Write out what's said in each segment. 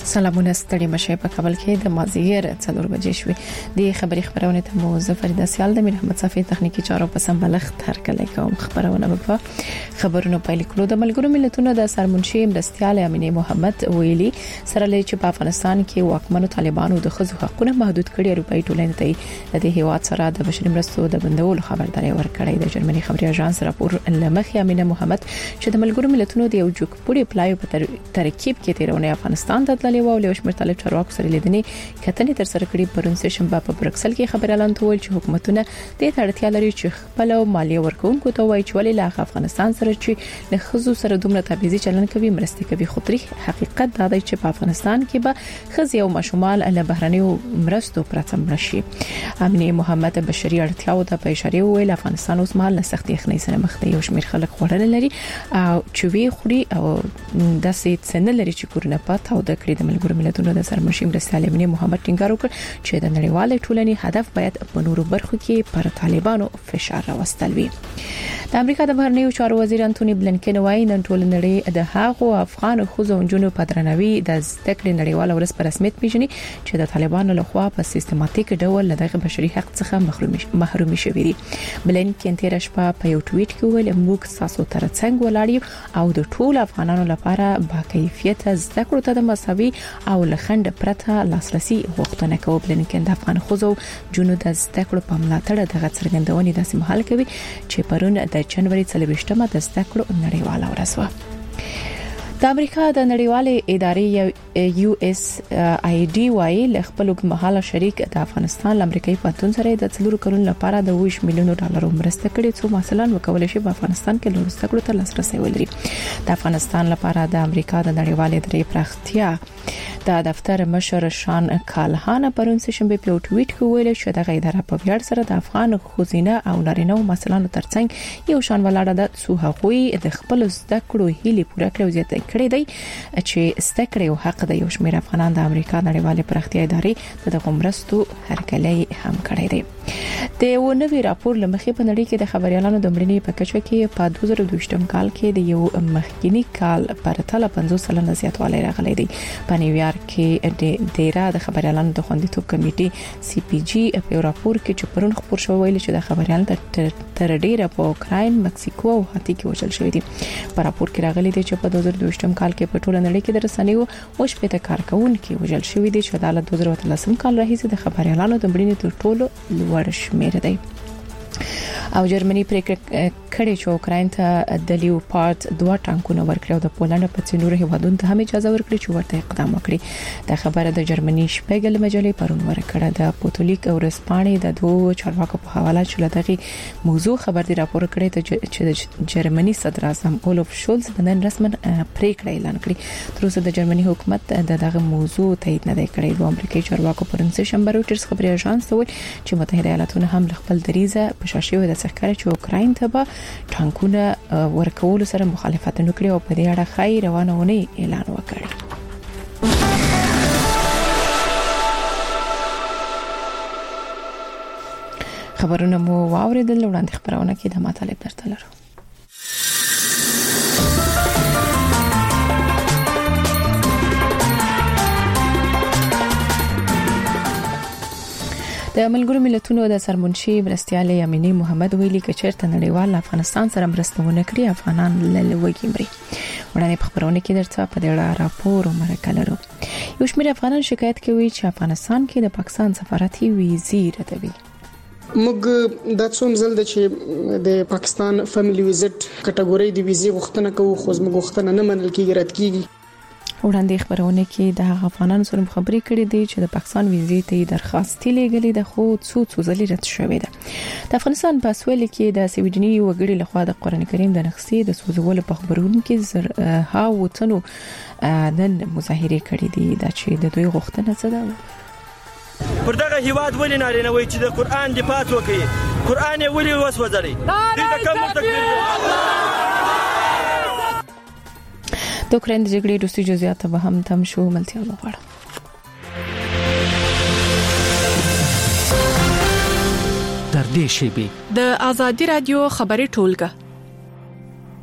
سلامونه ستړي مشه په کابل کې د مازیګر 4 بجې شوې د خبري خبرونه ته مو ظفر داسیال د محمد صافي تخنیکی چارو په سمبلخت هر کله کوم خبرونه په خبرونو پایل کړو د ملګرو ملتونو د سرمنشي مرستيال امینه محمد ویلي سره لې چې په افغانستان کې واکمنو طالبانو د خزو حقوقونه محدود کړي اروپאי ټولنې ته د هیواد سره د بشري مرستو د بندولو خبرداري ورکړې د جرمني خبري اژانس راپور لمخې امینه محمد چې د ملګرو ملتونو د یو جوړپوړي پلایو په ترکیب کې تیرونه افغانستان ته تللی و او شمیر طالب چارواکو سره لیدنې کتنې تر سره کړې پرون سشنبه په برکسل کې خبر اعلان تول چې حکومتونه د اړتیا لري چې خپل مالیه ورکوونکو ته وایي چې ولې له افغانستان سره چې له خزو سره دومره تبعیضي چلن کوي مرستې کوي خو حقیقت دا دی چې په افغانستان کې به خزي او مشمال له بهرنیو مرستو پرته مرشي امینه محمد بشري اړتیاو ته په اشاره ویل افغانستان اوس مهال له سختي خنۍ سره مخ دی او شمیر خلک خورل لري او چې وی خوري او داسې څنګه لري چې کورونه پات او د کړې د ملګرو ملتونو د سرمنشي مرستيال امینه محمد ټینګار وکړ چې د نړیوالې ټولنې هدف باید په نورو برخو کې پر طالبانو فشار راوستل وي د امریکا د بهرنیو چارو وزیر انټونی بلنکن وايي نن ټول نړۍ د هغو افغان خوځو جنونو په درناوي د زده کړې نړیواله ورځ په رسمیت پیژني چې د طالبانو لخوا په سیستماتیک ډول دغه بشري حق څخه محرومي شوي دي بلنکن تیر شپه په یو ټویټ کې ویل موږ تاسو ترڅنګ ولاړ او د ټول افغانانو لپاره با کیفیت زده کړو ته د مساوي او لخند پرته لاسرسي غوښتنه کوي بلنکن د افغان خوځو جنونو د زده کړو په ملاتړ د څرګندونې د سیمهال کوي چې پرون د جنوري 23مه د زده کړو نړیواله ورځ و د امریکا د نړیوالې ادارې یو اس ای ډي وايي ل خپل مهاله شریک د افغانستان لامریکایي پاتون سره د 4 کلونو لپاره د 20 میلیون ډالر مرسته کړې څو مثلا وکول شي په افغانستان کې لوړ زده ته لاسرسي ولري د افغانستان لپاره د امریکا د نړیوالې ادارې پراختیا د دفتر مشر شان کالهان پرون سشنبه په ټویټ کې ویل چې د اداره په ویاړ سره د افغان خوځینه او نارینه مثلا ترڅنګ یو شان ولاړه د څو هغوی د خپل زده کړو هیلې پوره کړو زیاته کړی دی چې ستکړې او حق د یو شمېر افغانان د امریکا نړیوالې پراختیا ادارې د غمرستو هرکلې هم کړی دی د یو نوی راپور لمخې په نړۍ کې د خبريالانو د مړینې په کچه کې په 2022م کال کې د یو مخکینی کال پرتله 50% زیاتوالی راغلی دی په نیویارک کې د ډیرا د خبريالانو د خوندیتوب کمیټې سی پی جی په راپور کې چې پرون خبر شو ویل چې د خبريالانو تر ډیره په اوکراین مکسیکو او هاتی کې وژل شوی دي په راپور کې راغلی دی چې په 2022م کال کې په ټوله نړۍ کې د رسنیو او شپږ کارکونکو وژل شوی دي چې د 2013 کال راهیسې د خبريالانو د مړینې تر ټولو لوړ شمېر دی او جرمني پریکړه کړې چې اوکراین ته د لیوپارد 2 ټانکونه ورکړي او د پولند په څیر هیوادونو ته هم اجازه ورکړي چې ورته اقدام وکړي د خبره د جرمني شپږل مجلې پرون ورکړه د پوتولیک او رسپانې د دوه چارواکو په حواله چې دغه موضوع خبر دی راپور کړی چې جرمني صدر اعظم اولف شولز نن رسمن پریکړه اعلان کړې تر اوسه د جرمني حکومت دغه موضوع تایید نه کړی د امریکایي چارواکو پرون شنبه روټرز خبري اژانس ته ویل چې متحده ایالاتونه هم خپل دریزه په شاشې د څرګندې چې اوکراین ته به ټانکونه ورکول سره مخالفت وکړي او په دې اړه خیر روانونه اعلان وکړي خبرونه مو واوریدل وړاندې خبرونه کې د مطالب درته لرو د ملګرو ملتونو د سرمنشي مرستيال امینه محمد ویلي چې چیرته نړیوال افغانستان سره مرستونه کړی افغانان لوګي مري وړاندې په خبرونه کې درته په دې اړه راپور ومرکه لرو یو شمېر افغانان شکایت کوي چې افغانستان کې د پاکستان سفارتي ویزې ردوي موږ د څوم زل د چې د پاکستان فیملی ویزټ کټګوري د ویزې غوښتنه کوو خو زموږ غوښتنه نه منل کیږي رد کیږي وړاندې خبرونه کې د افغانانو سره خبرې کړې دي چې د پاکستان ویزې ته درخواست لېږلې ده خو څو ځلې رد شوې ده د افغانستان په سویل کې د سویډني وګړي لخوا د قران کریم د نقصې د سوزولو په خبرونو کې هاو تنو نن مظاهره کړې دي دا چې د دوی غوښتنه څه ده پر دغه هیواد ولې نارینه وي چې د قران دفاع وکړي قران یې ولې وسوځړي دې کوم تکلیف د اوکراین د جګړې وروستي جزئیات به هم تم شو ملتیا وغواړم در دې شیبې د ازادي رادیو خبري ټولګه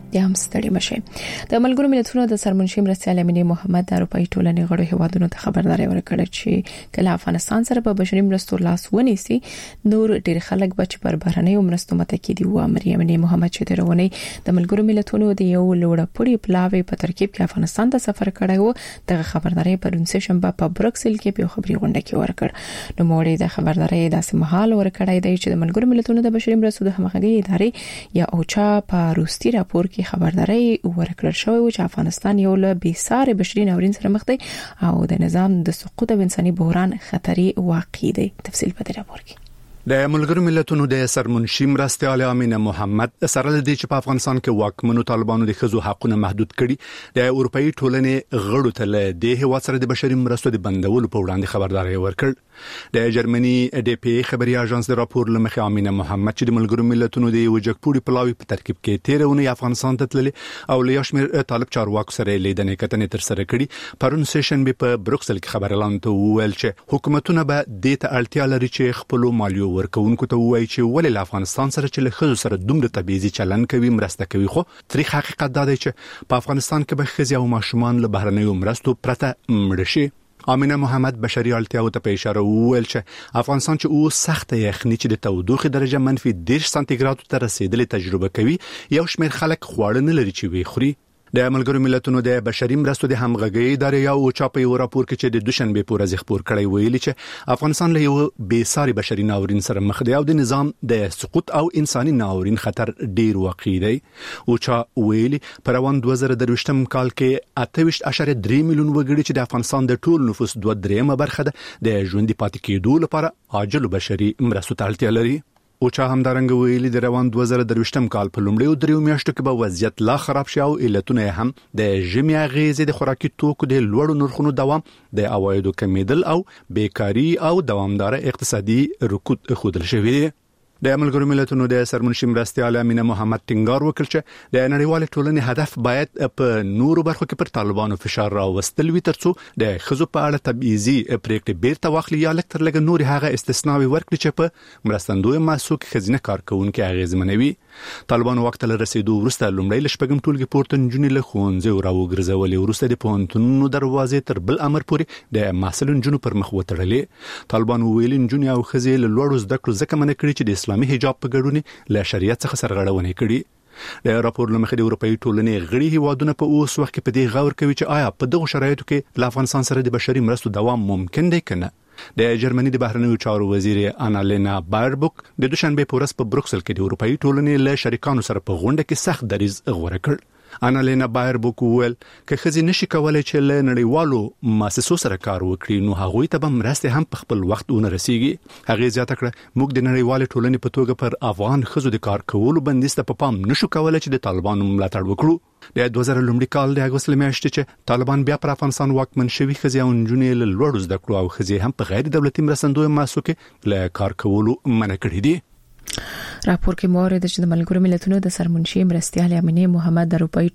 د هم ستړي مشه د ملګرو ملتونو د سرمنشي مرستيال امینه محمد د اروپאי ټولنې غړو هیوادونو ته خبرداري ورکړه چې کله افغانستان سره په بشري مرستو لاس ونیسي نور ډیر خلک بچ پر بهرنۍ مرستو متکي دي و امینه محمد چې درونه د ملګرو ملتونو د یو لوړ پړي پلاوی په ترکیب کې افغانستان ته سفر کړی و د خبرداري پرون سشنبه په بروکسل کې په خبري غونډه کې ورکړ نو موري د خبرداري داسې مهال ورکړی دی چې د ملګرو ملتونو د بشري مرستو د همغږي ادارې یا اوچا په روسي راپور کې خبرداري ورکړل شوې و چې افغانستان یو له بیساره بشري ناورین سره مخ دی او د نظام د سقوط او انساني بحران خطري واقع دی تفصیل په دې راپور کې د ملګرو ملتونو د سرمنشي مرستيال امینه محمد سره د دې چې په افغانستان کې واکمنو طالبانو د خزو حقونه محدود کړي د اروپאי ټولنې غړو ته له دې هوا سره د بشري مرستو د بندولو په وړاندې خبرداري ورکړ د جرمني د پی خبري اژانس د راپور لمخې امینه محمد چې د ملګرو ملتونو د وجګپوري پلاوی په ترکیب کې تیرونه افغانستان ته تللی او له یشمیر طالب چارواکو سره لیدنې کتنې تر سره کړي پرون سیشن په بروکسل کې خبر اعلان ته ویل چې حکومتونه به د ته اړتیا لري چې خپل مالیو ورکوونکو ته وایي چې ولې افغانستان سره چې له خزو سره دومره تبعیضي چلن کوي مرسته کوي خو تاریخ حقیقت دا دی چې په افغانستان کې به خزي او ماشومان له بهرنیو مرستو پرته مړ شي امینه محمد بشري اړتیاو ته په اشاره وویل چې افغانستان چې او سخت یخني چې د تودوخه درجه -10 سانتیګراد ته رسیدلې تجربه کوي یو شمېر خلک خواړه نه لري چې وي خوري د ملګرو ملتونو د بشري مرستو د همغږي ادارې یو چاپي راپور کې چې د دوشنبه پورې ځخپور کړی ویلي چې افغانستان له یو بیساري بشري ناورین سره مخ دی او د نظام د سقوط او انساني ناورین خطر ډیر واقع دی او چا ویلي پر روان 2023م کال کې 28.3 میلیون وګړي چې د افغانستان د ټول نفوس 2.3 برخه ده د ژوند پاتې کېدو لپاره عاجل بشري مرستو ته اړتیا لري او چا همدارنګ ویلي د روان 2023م کال په لومړیو دریو میاشتو کې به وضعیت لا خراب شي او علتونه هم د ژمي اغیزې د خوراکي توکو د لوړو نرخونو دوام د عوایدو کمیدل او بیکاری او دوامدار اقتصادي رکود خودل شوی دی د ملګرو ملتونو د سرمنشي مرستيال امینه محمد ټینګار وکړ چې د نړیوال ټولنې هدف باید په نورو برخو کې پر طالبانو فشار راوستل وي ترڅو د خزو په اړه تبعیضي پریکړې بیرته واخلي یا لکتر لګ نور هغه استثناوي ورکړي چې په مرستندوی مسوک خزینه کارکونکو اغیزمنوي طالبانو وخت له رسیدو ورسته لومړی لشپګم ټولګي پورته نجونې له خونځو راوګرځولې ورسته د پونتونو دروازې تر بل امر پورې د محصل نجونو پر مخ وتړلې طالبانو ویل نجونې او خزې له لوړو زده کړو ځکه منع کړي چې د اسلامي حجاب په ګډون له شریعت څخه سرغړونه کړي د راپور لمخې د اروپאי ټولنې غړي هیوادونه په اوس وخت کې په دې غور کوي چې آیا په دغه شرایطو کې له افغانستان سره د بشري مرستو دوام ممکن دی کنه د جرمني د بهرنیو چارو وزیر انالینا بایربوک د دوشنبه په ورځ په بروکسل کې د اروپאי ټولنې له شریکانو سره په غونډه کې سخت دریځ غوړه کړ انالینا بایربوک ویل چې خزي نشي کولای چې له نړیوالو مؤسسو سره کار وکړي نو هغه ته به مرسته هم په خپل وخت ونه رسیږي هغه زیاته کړه موږ د نړیوال ټولنې په توګه پر افغان خزو د کار کولو بندیز ته په پام نشو کولای چې د طالبانو ملاتړ وکړو د 2000 کال د اگست میاشتې چې طالبان بیا پر افغانستان واکمن شوي خزي او نجونې له لوړو زده کړو او خزي هم په غیر دولتي مرستندوی مؤسسو کې له کار کولو منع کړی دي راپور کې مورد چې د ملګرو ملتونو د سرمنشي مرستيال امینه محمد د اروپאי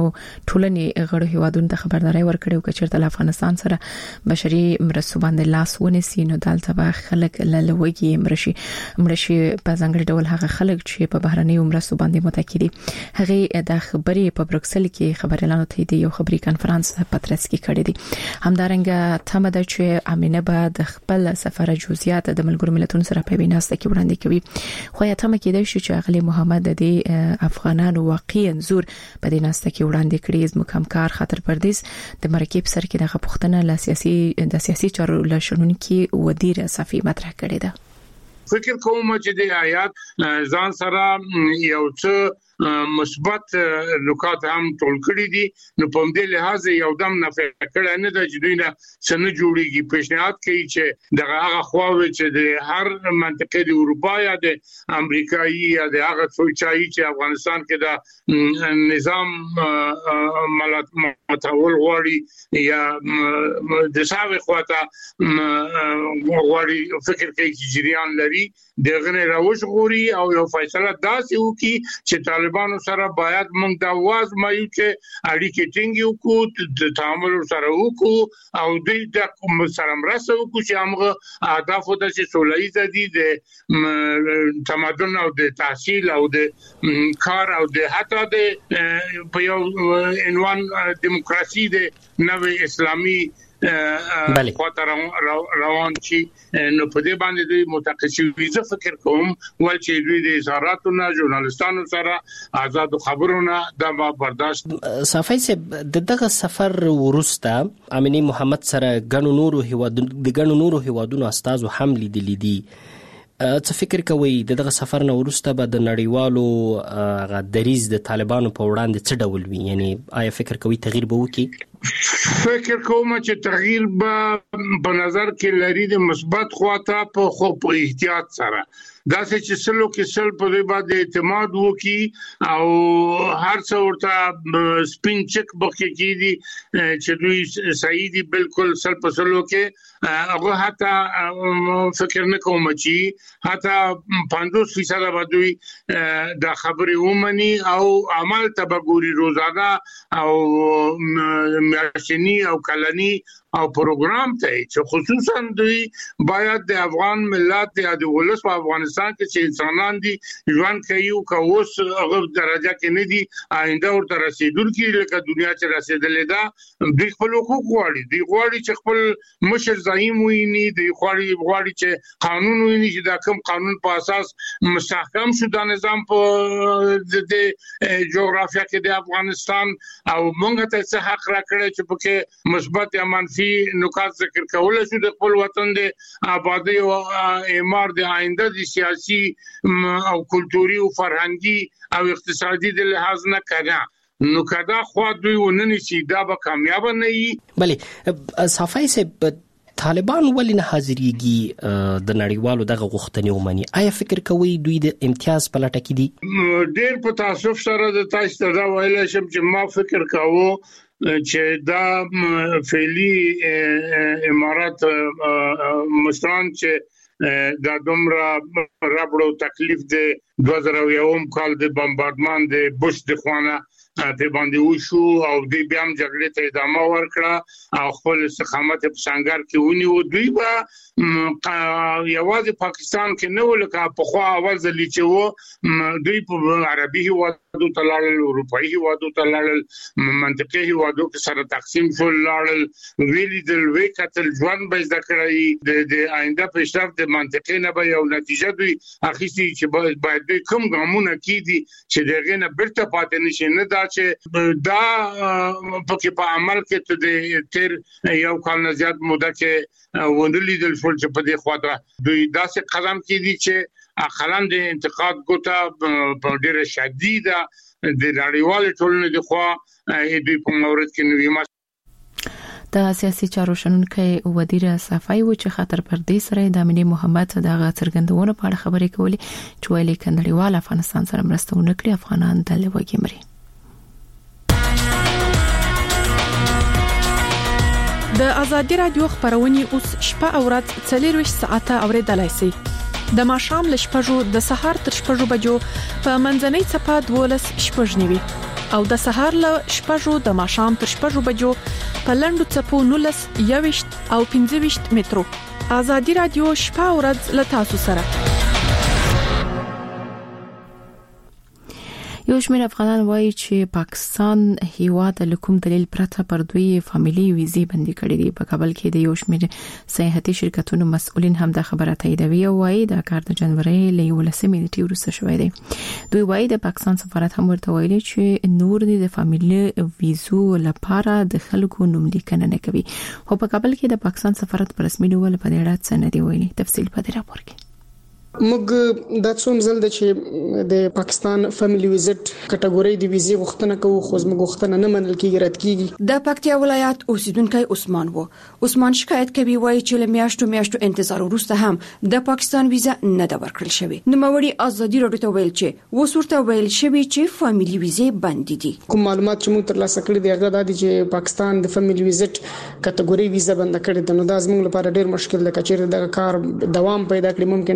ټولنې غړو هیوادونو ته خبرداري ورکړې او چې چیرته افغانستان سره بشري مرستو باندې لاس ونیسي نو دلته به خلک لوګي مرشي په ځانګړي ډول هغه خلک چې په بهرنۍ مرستو باندې متکی دي هغه د خبرې په بروکسل کې خبر اعلان ته دی یو خبري کانفرنس په پترس کې کړی دی همدارنګه تمه ده چې امینه به د خپل سفر جزئیات د ملګرو ملتونو سره په ویناسته کې وړاندې کوي خو یا تمه کېدای شي چې اغلی محمد د افغانانو واقعي انزور په دې ناسته کې وړاندې کړي زموږ همکار خاطر پردیس د مرکب سر کې د پښتنه د سیاسي چارو لشنونکو ودیر صفي مطرح کړی ده فکر کوم چې د آیات ځان سره یو څه مثبت نکات هم ټول کړی دي نو په دې لحاظ یو دم نه فکر نه د جديونه سن جوړیږي پیشنهاد کوي چې د هغه خواوې چې د هر منطقې د اروپا یا د امریکایي یا د هغه څوچایي چې افغانستان کې د نظام متحول غواړي یا د ساوي خواته غواړي فکر کوي چې جریان لري دغه راوښ غوري او یو فیصله داسې وکي چې طالب طالبانو سره باید موږ د आवाज مایو چې اړیکې ټینګ وکړو د تعامل سره وکړو او د سره مرسته وکړو چې موږ اهداف د سوله‌ایزه دي د تمدن او د تحصیل او د کار او د حتی د په یو عنوان دیموکراسي د نوې اسلامي خاطر روان شي نو په دې باندې د متخصصي زه فکر کوم ول چې دوی د اظهاراتونو ژورنالستانو سره آزاد خبرونه د برداشت صافي سه دغه سفر ورسته امینی محمد سره ګڼو نورو هیوادونو استادو هم لیدلې دي څه فکر کوي دغه سفر نه ورسته به د نړیوالو دریز د طالبانو په وړاندې څه ډول وي یعنی آیا فکر کوي تغییر به وکړي فکر کوم چې تغییر به په نظر کې لري د مثبت خواته په احتیاط سره دا چې سلو کې سل په دې باندې اعتماد وکي او هر څو ورته سپین چک بخې کیدي چې دوی صحیح دي بالکل سل په سلو کې هغه حتی فکر نه کوم چې حتی 50% باندې د خبرې ومني او عمل تبګوري روزانه او میاشتنی او کلنی او پروګرام ته چې خصوصا دوی باید د افغان ملت یا د ولس په افغانستان کې چې انسانان دي ژوند کوي او کوس هغه درجه کې نه دي آینده ورته رسیدونکي لکه دنیا چې رسیدلې ده دوی خپل حقوق غواړي دوی غواړي چې خپل مشر زعیم ویني دوی غواړي چې قانون ویني چې دا کوم قانون په اساس مستحکم شو د نظام په د جغرافیا کې د افغانستان او موږ ته څه حق راکړي چې پکې مثبت یا منفي نکات ذکر کول شو د خپل وطن د آبادی او اعمار د آینده د سیاسي او کلتوري او فرهنګي او اقتصادي د لحاظ نه کړه نو کدا خو دوی ونني چې دا به کامیاب نه وي بلې صافي سه طالبان ولې نه حاضرېږي د نړیوالو دغه غوښتنې ومني آیا فکر کوي دوی د امتیاز په لټه کې دي ډېر په تاسف سره د تاسو ته ویل شم چې ما فکر کاوه چې دا فعلی امارات مشران چې دا دومره ربړو تکلیف د 2001 کال د بمبارډمان د بوش د خوانه په باندې وشو او د بیا هم جګړې ته ادامه ورکړه او خپل استقامت په څنګه کې ونیو دوی به یوازې پاکستان کې نه ولکه په خو اول ځلی چې وو دوی په عربي هیوادو تلل اروپאי هیوادو تلل منطقي هیوادو کې سره تقسیم شول لاړل ویلي د لوی قتل ځوان به ذکرای د آینده پیشرفت د منطقي نه به یو نتیجه دوی اخیستي چې باید دوی کوم ګامونه کیدي چې دغه نه بیرته پاتې نشي نه چې دا پکې په عمل کې ته د تیر یو کال نه زیات موده کې وندلیدل شول چې په دې خواته دوی داسې قدم کیدي چې اخلان د انتقاد ګوته په ډیره شدیده د نړیوال ټولنې د خوا دوی په مورد کې نوې د سیاسي چارو شنونکي وزیر صفای و چې خطر پر دې سره د امینی محمد دغه څرګندونه په اړه خبرې کولې چې ویلي کندړیوال افغانستان سره مرسته ونکړي افغانان د لوګي مري د ازادي رادیو خبرونه اوس شپه او ورځ 24 ساعته اوریدلای شئ د ماښام ل شپږو د سهار تر شپږو بجو په منځنۍ صفه 12 شپږنیوي او د سهار ل شپږو د ماښام تر شپږو بجو په لندو صفو 19 21 او 15 مترو ازادي رادیو شپه او ورځ ل تاسو سره یو شمېر افغانان وایي چې پاکستان هیواد له کوم دلیل پرته پر دوی فامیلی ویزې بندي کړې دي په کابل کې د یو شمېر سیاحتي شرکتونو مسؤلین هم د خبره تاییدوي او وایي د کار د جنوري له 18 نیټې وروسته شوې ده دوی وایي د پاکستان سفارت هم ورته ویلي چې نور د فامیلی ویزو لپاره د خلکو نوم لیکنه نه کوي خو په کابل کې د پاکستان سفارت پر رسمي ډول په دې اړه څه نه دی ویلي تفصیل په دې راپور کې موږ د څوم زل د چې د پاکستان فیملی ویزټ کټګوري د ویزې غوښتنه کوو خو زموږ غوښتنه نه منل کیږي رد کیږي د پکتیا ولایت اوسیدونکو عثمان شکایت کوي وایي چې له میاشتو انتظار وروسته هم د پاکستان ویزه نه د ورکړل شوی نو موري ازادي راډیو ته ویل چې وسورته ویل شوی چې فیملی ویزې بند دي کوم معلومات چې موږ ترلاسه کړی دی هغه د چې پاکستان د فیملی ویزټ کټګوري ویزه بند کړې ده نو دا زموږ لپاره ډیر مشکل ده چې د کار دوام پیدا کړي ممکن ډیر افغان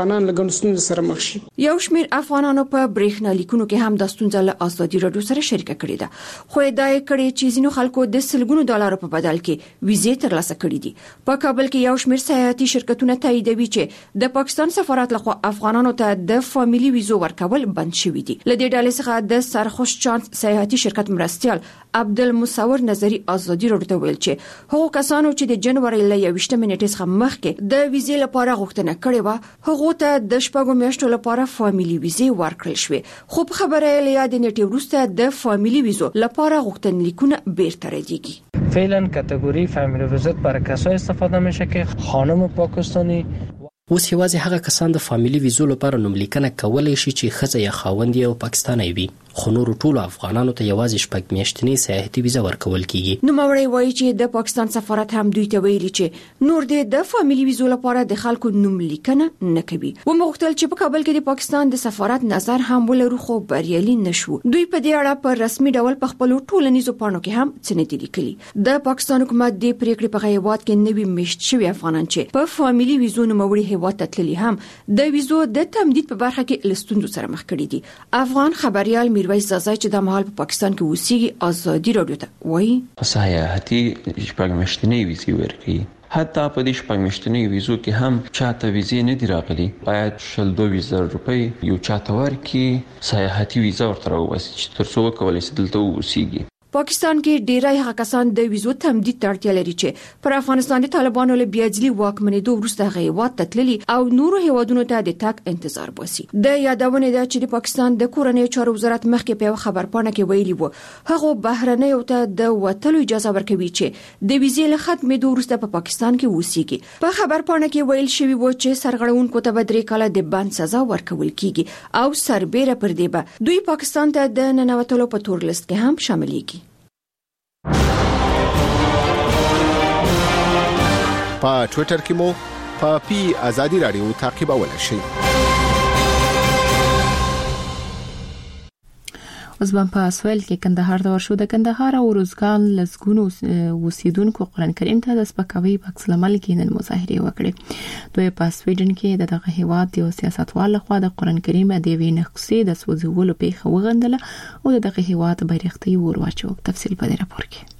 افغانان له ګڼستون سره مخ شي. یو شمېر افغانانو په برېښنا لیکونو کې هم د ستونزې له ازادي رادیو سره شریکه کړې ده، خو دا یې کړې چې ځینو خلکو د سلګونو ډالرو په بدل کې ویزې ترلاسه کړې دي. په کابل کې یو شمېر سیاحتي شرکتونه تاییدوي چې د پاکستان سفارت لخوا افغانانو ته د فامیلی ویزو ورکول بند شوي دي. له دې ډلې څخه د سرخوش چانس سیاحتي شرکت مرستیال عبدالمصور نظری ازادي رادیو ته ویل چې هغو کسانو چې د جنوري له 28 نیټې څخه مخکې د ویزې لپاره غوښتنه کړې و هغه ته د شپږو میاشتو لپاره فامیلی ویزې ورکړل شوې، خو په خبره یې له د نیټې وروسته د فامیلی ویزو لپاره غوښتنلیکونه بیرته ردیږي. فعلا کاتگوری فامیلی ویزیت برای کسایی استفاده میشه که خانم پاکستانی اوس یوازې هغه کسان د فامیلی ویزو لپاره نوملیکنه کولای شي چې ښځه یا خاوند یې پاکستانی وي، خو نورو ټولو افغانانو ته یوازې شپږ میاشتنی سیاحتي ویزه ورکول کیږي. نوموړی وایي چې د پاکستان سفارت هم دوی ته ویلي چې نور د فامیلی ویزو لپاره د خلکو نوملیکنه نه کوي. ومغوښتل چې په کابل کې د پاکستان د سفارت نظر هم ولرو، خو بریالي نشو. دوی په دې اړه په رسمي ډول په خپل ټولنیزو پاڼو کې هم څه نه دي لیکلي. د پاکستان حکومت د پریکړې په هیواد کې نوي میشت شوی افغانان چې په فامیلی ویزو نوموړي هیواد ته تللي هم د ویزو د تمدید په برخه کې لستوندو سره مخ کړي دي. افغان خبريال میرویس زازای چې د مهال په پاکستان کې اوسېږي ازادي رادیو ته وایي سیاحتي شپږ میاشتنی ویزې ورکړي، حتی په دې شپږ میاشتنی ویزو کې هم چاته ویزې نه دی راغلي، باید 22,000 روپۍ یو چاته ورکړي سیاحتي ویزه ورته راوباسي چې ترڅو وکولای شي دلته اوسېږي. پاکستان کې ډیری هغه کسان د ویزو تمدید ته اړتیا لري چې پر افغانستان د طالبانو له بیاځلي واکمنېدو وروسته هیواد ته تللي او نورو هیوادونو ته د تګ انتظار باسي. د یادونه ده چې د پاکستان د کورنۍ چارو وزارت مخکې په خبرپاڼه کې ویلي وو هغه بهرنیو ته د وټلو اجازه ورکوي چې د ویزې له ختمېدو وروسته په پاکستان کې اوسېږي. په خبرپاڼه کې ویل شوی و چې سرغړونکو ته 3 کاله د بند سزا ورکول کیږي او سربېره پر دې به دوی پاکستان ته د ننوتلو په تور لیست کې هم شاملېږي. په ټوئیټر کې مو په پی آزادی رادیو تعقیبولای شئ. اوس په اسویل کې کندهار د ورشو د کندهار او روزګان لسګونو اوسیدونکو قرآن کریم ته د سپکاوي په عکس العمل کې نن مظاهره وکړه. دوی په سویډن کې دغه هیواد د سیاستوال لخوا د قرآن کریم د وی نقصې د سوځولو پیښه وغندله او دغه هیواد بیرغتي ور واچو. تفصیل په دې راپور کې.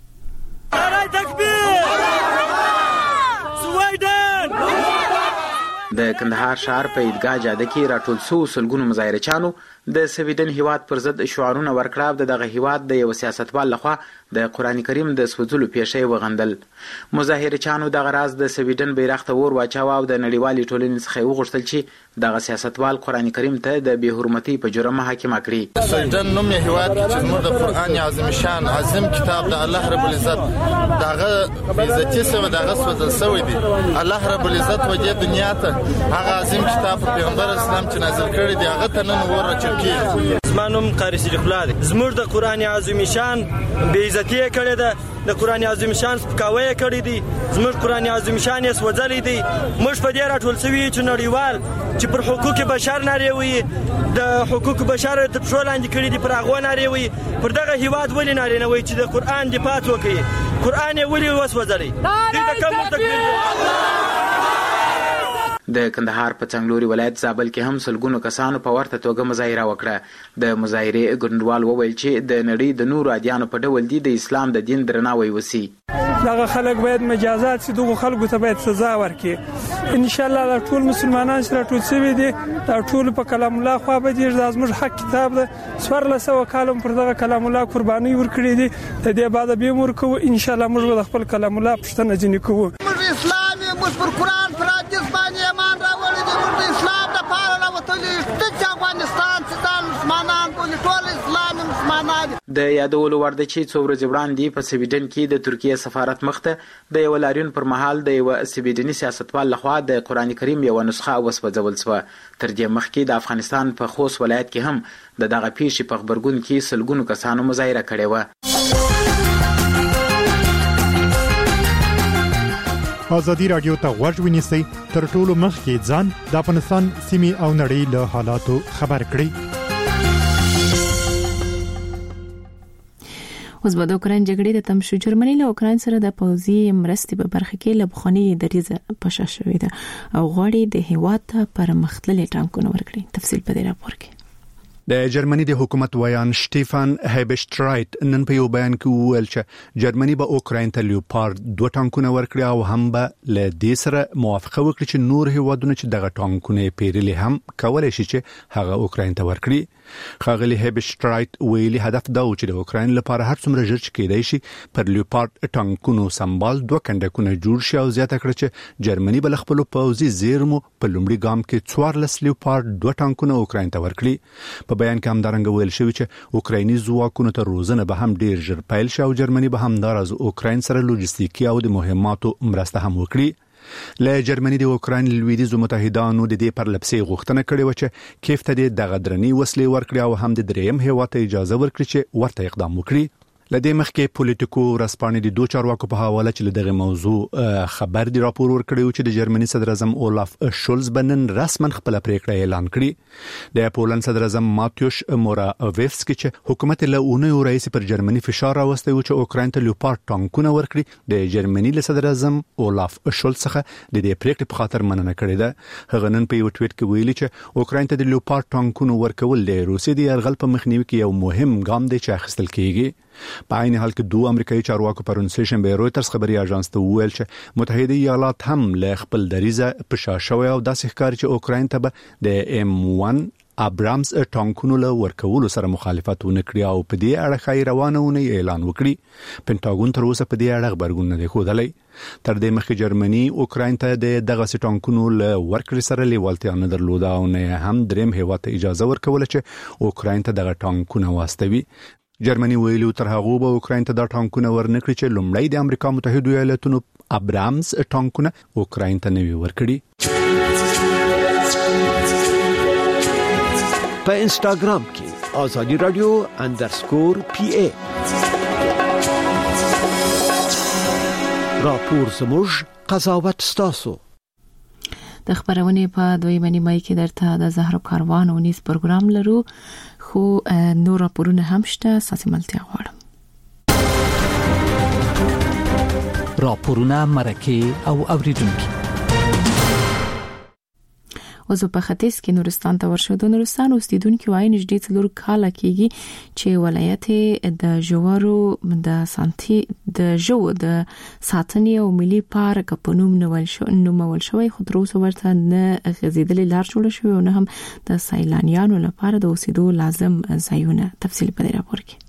د کندهار شهر په عیدګاه جاده کې راټول شو سلګونو مظاهرچانو د سویډن هیواد پر ضد شعارونه ورکړه. دغه هیواد د یو سیاستوال لخوا د قرآن کریم د سوځولو پیښه وغندل. مظاهرچانو د غراز د سویډن بیرغ ته ور واچاوه او د نړیوالې ټولنې څخه وغوښتل چې دغه سیاستوال قرآن کریم ته د بې حرمتۍ په جرم محاکمه کړي. سویډن نوم یې هیواد چې موږ د قرآن عظیم شان عظیم کتاب د الله رب العزت دغه عزتي سو دغه سوځل سوی دی. الله رب العزت وجه دنیا ته هغه عظیم کتاب پیغمبر اسلام چې نازل کړی دی هغه ته نن ور راچکیږي. زمانوم قاری صدیق الله دی. زموږ د قرآن عظیم شان بې عزتي کړی ده، د قرآن عظیم شان سپکاوی کړی دی، زموږ قرآن عظیم شان یې سوځلی دی. موږ په دې راټول شوي چې نړیوال چې پر حقوق بشر نارې وي، د حقوق بشر تر پښو لاندې کړي دي، پر هغو نارې وي. پر دغه هیواد ولې نارې نه وي چې د قرآن دفاع وکړي؟ قرآن یې ولې وسوځلی؟ دوی د کوم تکبیر د کندهار په څنګلوري ولایت زابل کې هم سلګونو کسانو په ورته توګه مظاهره وکړه. د مظاهرې ګډونوال وویل چې د نړۍ د نورو ادیانو په ډول دي د اسلام د دین درناوی وسی. دغه خلک باید مجازات شي، دغه خلکو ته باید سزا ورکړي. ان شاء الله ټول مسلمانان چې ټول شوي دي دا ټول په کلام الله خو به دي زموږ حق کتاب ده. 1400 کالم پر دغه کلام الله قرباني ورکړي دي. د دې بعد به موږ کوو ان شاء الله موږ د خپل کلام الله پښتنه ځنی کوو. موږ اسلام موږ پر قرآن پر حدیث باندې ایمان راوړی دی. موږ اسلام د پاره راوتلي د افغانستان چې مسلمانان ټول اسلام مسلمانان. د یادولو ور ده چې څو ورځې وړاندې په سویډن کې د ترکیه سفارت مخته د یو لاریون پر مهال د یو سویډني سیاستوال لخوا د قرآن کریم یو نسخه وسوځول شوه. تر دې مخکې د افغانستان په خوست ولایت کې هم د دغه پیښې په خبرګون کې سلګونو کسانو مظاهره کړې وه. ازادي رادیو ته غوږ ونیسئ، تر ټولو مخکې ځان د افغانستان سیمې او نړۍ له حالاتو خبر کړئ. اوس به د اوکرين جګړې د تم شو جرمني له اوکرين سره د پوځي مرستې په برخه کې له بخونی دریزه پښه شوې ده او غواړي د هیواد پر مختللي ټانکونه ورکړي. تفصیل په دې راپور کې. د جرمني د حکومت ویان شټيفان هایبشټرایټ نن په یو بیان کې وویل چې جرمني به اوکرين ته لیوپارد 2 ټانکونه ورکړي او هم به له دې سره موافقه وکړي چې نور هیوادونه چې دغه ټانکونه پیرلي هم کولای شي چې هغه اوکرين ته ورکړي. خاغلی هایبشټرایټ ویلي هدف دا و چې د اوکرين لپاره هر څومره ژر کېدای شي پر لیوپارد ټانکونو سمبال 2 کندکونه جوړ شي او زیاته کړ چې جرمني بل خپل پوځي زیرمو په لومړي ګام کې 14 لیوپارد 2 ټانکونه اوکرين ته ورکړي. په بیان کې هم دارنګ ویل شوی چې اوکرایني ځواکونو ته روزنه به هم ډیر ژر پیل شي او جرمني به هم دراز اوکراین سره لوجستیکي او د مهماتو مرسته هم وکړي. له جرمني د اوکراین لویدیځو متحدانو د دې پر لپسې غوښتنه کړې و چې کیف ته د غدرنی وسلې ورکړي او هم د دریم هیواد ته اجازه ورکړي چې ورته اقدام وکړي. لدې مخکې پولیټیکو رسپانې د دوه چارواکو په حواله چې دغه موضوع خبر دی راپور ورکړی چې د جرمني صدر اعظم اولاف شولز بنن رسمن خپل پریکړه اعلان کړی. د پولند صدر اعظم ماتیوش موراویفسکی چې حکومت له اونۍ رئیس پر جرمني فشار راوستي و چې اوکراین ته لیوپارد ټانکونه ورکړي. د جرمني له صدر اعظم اولاف شولز څخه د دې پریکړې په خاطر مننه کړې ده. هغه نن په یو ټویټ کې ویلي چې اوکراین ته د لیوپارد ټانکونو ورکول د روسیې د یرغل په مخنیوي کې یو مهم ګام دی چې اخیستل کیږي. په عین حال کې دوه امریکایي چارواکو پرون سیشنبه رويټرز خبري اژانس ته وویل چې متحده ایالات هم له خپل دریزه په شاشه او داسې ښکاري چې اوکراین ته به د M1 ابرامز ټانکونو له ورکولو سره مخالفت ونکړي او په دې اړه خیر روانونه اعلان وکړي. پینټاګون تر اوسه په دې اړه خبرګون نه دی خوده. تر دې مخکې جرمني اوکراین ته دغه ټانکونو له ورکړې سره لیوالتیا نه درلوده او نه هم دریم هیواد ته اجازه ورکول چې اوکراین ته دغه ټانکونه واستوي. جرمني ویلو تر هغه به اوکراین ته د ټانکونه ورنکړي چې لومړی د امریکا متحده ایالاتونو ابرامز ټانکونه اوکراین ته نوي ورکړي. په انستګرام کې آزادی رادیو _PA راپور زموږ قضاوت ستاسو. د خبرونه په دویمه نیمه کې درته د زهرا کاروان او نیس پروګرام لرو خو نور راپورونه هم شته ساسي ملتیا غواړم. راپورونه مرکه او اوریدونکو اوس په ختیځ کې نورستان ته ورشو. د نورستان اوسیدونکو وايي نږدې 4 کال کېږي چې ولایت د جوارو د سانتي د جو د ساتنې او ملي پارک په نوم نومول شوی خو تر اوسه ورته نه غزیدلې لار جوړه شوې او نه هم د سیلانیانو لپاره د اوسېدو لازم ځایونه. تفصیل په دې راپور کې.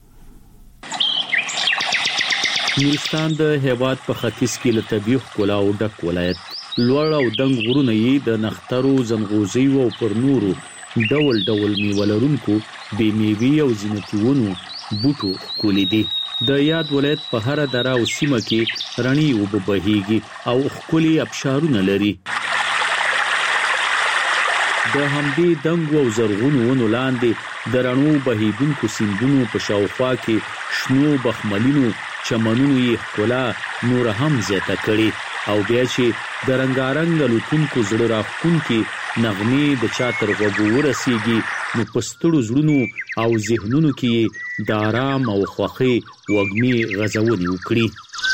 نورستان د هیواد په ختیځ کې له طبیعي ښکلا او ډک ولایت لوړ او دنګ غرونه یې د نخترو زنغوزي او پر نورو ډول ډول میوه بې میوې او زینتیونو بوټو ښکلي دي. د یاد ولایت په هر دره او سیمه کې رڼې اوبه بهیږي او ښکلي ابشارونه لري. د همدې دنګو او زرغونو ونو لاندې د رڼو بهیدونکو سیندونو په شاوخوا کې شنو بخملینو چمنونو یې ښکلا نور هم زیاته کړي او بیا چې د رنگارنګ لوتونکو زړه راښکونکي نغمې د چا تر غوږو ورسیږي نو په ستړو زړونو او ذهنونو کې د آرام او خوښۍ وږمې غځونې وکړي.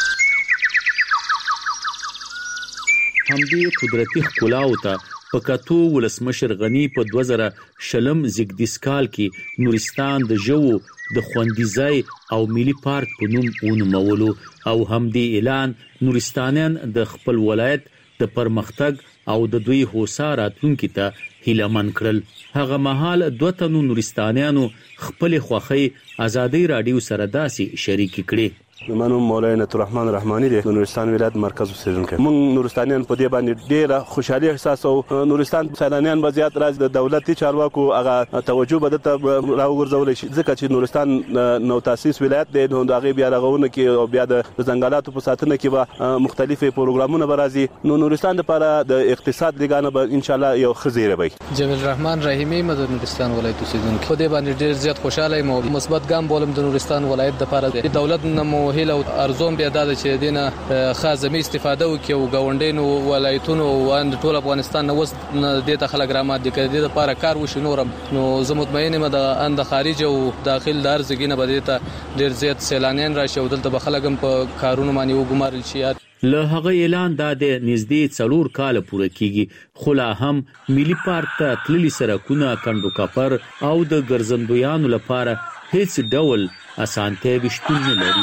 همدې قدرتي ښکلاو ته په کتو ولسمشر غنی په 2020 زیږدیز کال کې نورستان د ژوو د خوندي ځای او ملي پارک په نوم ونومولو او همدې اعلان نورستانیان د خپل ولایت د پرمختګ او د دوی هوسا راتلونکي ته هیلهمن کړل. هغه مهال 2 تنو نورستانیانو خپل خوښۍ آزادۍ رادیو سره داسې شریک کړي. منو مولانا الرحمن رحماني د نورستان ولایت مرکز اوسیدونکو. موږ نورستانیان په دې باندې ډېر خوشحالي احساس او نورستان سیلانیان به زیات راځي. د دولتي چارواکو هغه توجه به ته راوګرځول شي ځکه چې نورستان نو تاسیس ولایت دی نو دغه بیا رغونه کې او بیا د ځنګلاتو په ساتنه کې به مختلفه پروګرامونه به راځي. نو نورستان لپاره د اقتصاد لګانه به ان شاء الله یو خزیره وي. جمیل الرحمن رحیمی مدر نورستان ولایت اوسیدونکو. په دې باندې ډېر زیات خوشاله یم او مثبت ګام بولم د نورستان ولایت لپاره. د دولت نمو هیله او ارزوم بیا د چې دینه خاصه استفاده وکي او گاونډینو ولایتونو او ټول افغانستان نو د خلک رامات دي کړي د لپاره کار وشي نورم نو زه مطمئن یم د خارج او داخل د ارزګینه بده ته ډیر زیات سیلانیان راشي او دلته بخلګم په کارونو باندې وګمارل شي. له هغه اعلان د نږدې 4 کال پوره کیږي خو لا هم ملي پارک ته تللي سرکونه کندو کاپر او د ګرځندویانو لپاره هیڅ ډول اسانتیا شتون نه لري.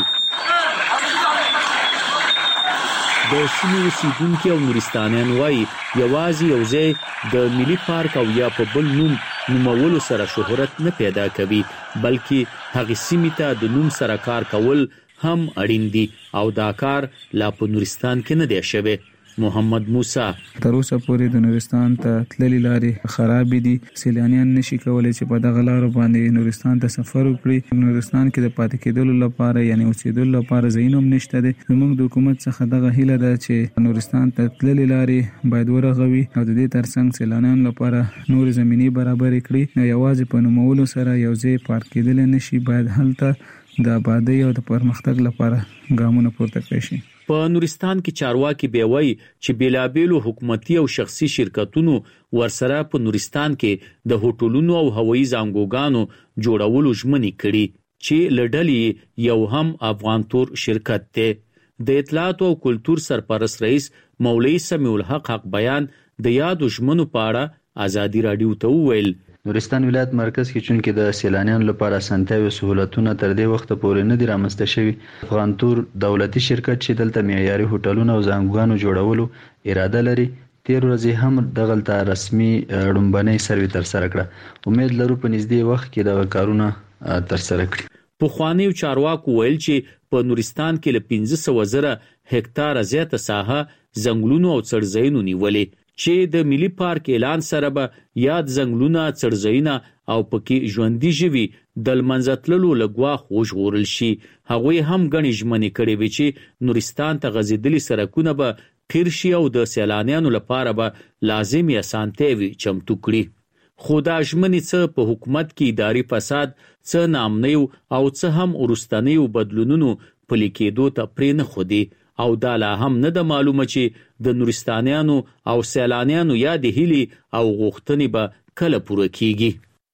د سیمې اوسیدونکو او نورستانیان وايي یوازې یو ځای د ملي پارک او یا په بل نوم نومولو سره شهرت نه پیدا کوي بلکې هغه سیمې ته د نوم سره کار کول هم اړین دي او دا کار لا په نورستان کې نه دی شوی. محمد موسی تر اوسه پورې د نورستان ته تللي لارې خراب دي. سیلانیان نشي کولای چې په دغه لارو باندې نورستان ته سفر وکړي. نورستان کې د پاتې کېدلو لپاره یعنی اوسېدلو لپاره ځایونه هم نشته دي. زموږ د حکومت څخه دغه هیله ده چې نورستان ته تللي لارې باید ورغوي او د دې ترڅنګ سیلانیانو لپاره نور زمینی برابر کړي. یوازې په نومولو سره یو ځای پارک کېدل نشي، باید هلته د آبادی او د پرمختګ لپاره ګامونه پورته کړي شي. په نورستان کې چارواکي به وایي چې بیلابېلو حکومتي او شخصي شرکتونو ورسره په نورستان کې د هوټلونو او هوایي ځانګوګانو جوړولو ژمنې کړي چې لړلې یو هم افغان تور شرکت دی. د اطلاعات او کلتور سرپرست رئیس مولوی سمیع الحق حق بیان د یادو ژمنو په اړه ازادي رادیو ته وویل نورستان ولایت مرکز کې چونکې د سیلانیانو لپاره اسانتیاوي سہولتونه تر دې وخت پورې نه دي رامنځته شوي. افغان تور دولتي شرکت چې دلته معیاري هوټلونه او ځانګوګانو جوړولو اراده لري 13 ورځې هم دغلته رسمي ډومبنۍ سروي تر سره کړه. امید لرو په نږدې وخت کې دا کارونه تر سره کړي. پخوانیو چارواکو ویل چې په نورستان کې له 15,000 هکتاره زیاته ساحه ځنګلونو او څړځایونو نیولې چې د ملي پارک اعلان سره به یاد ځنګلونه څړځایونه او پکې ژوندۍ ژوي د لمنځتللو لګوا وژغورل شي. هغوی هم غني ژمنې کړې وي چې نورستان ته غځېدلي سرکونه به قیر شي او د سیلانیانو لپاره به لازمي اسانتیاوي چمتو کړي. خو دا ژمنې څه په حکومت کې اداري فساد، څه ناامنیو او څه هم وروستنیو بدلونونو پلي کېدو ته پرې نه ښودي او دا لا هم نه ده معلومه چې د نورستانیانو او سیلانیانو یا د هیلې او غوښتنې به کله پوره کیږي.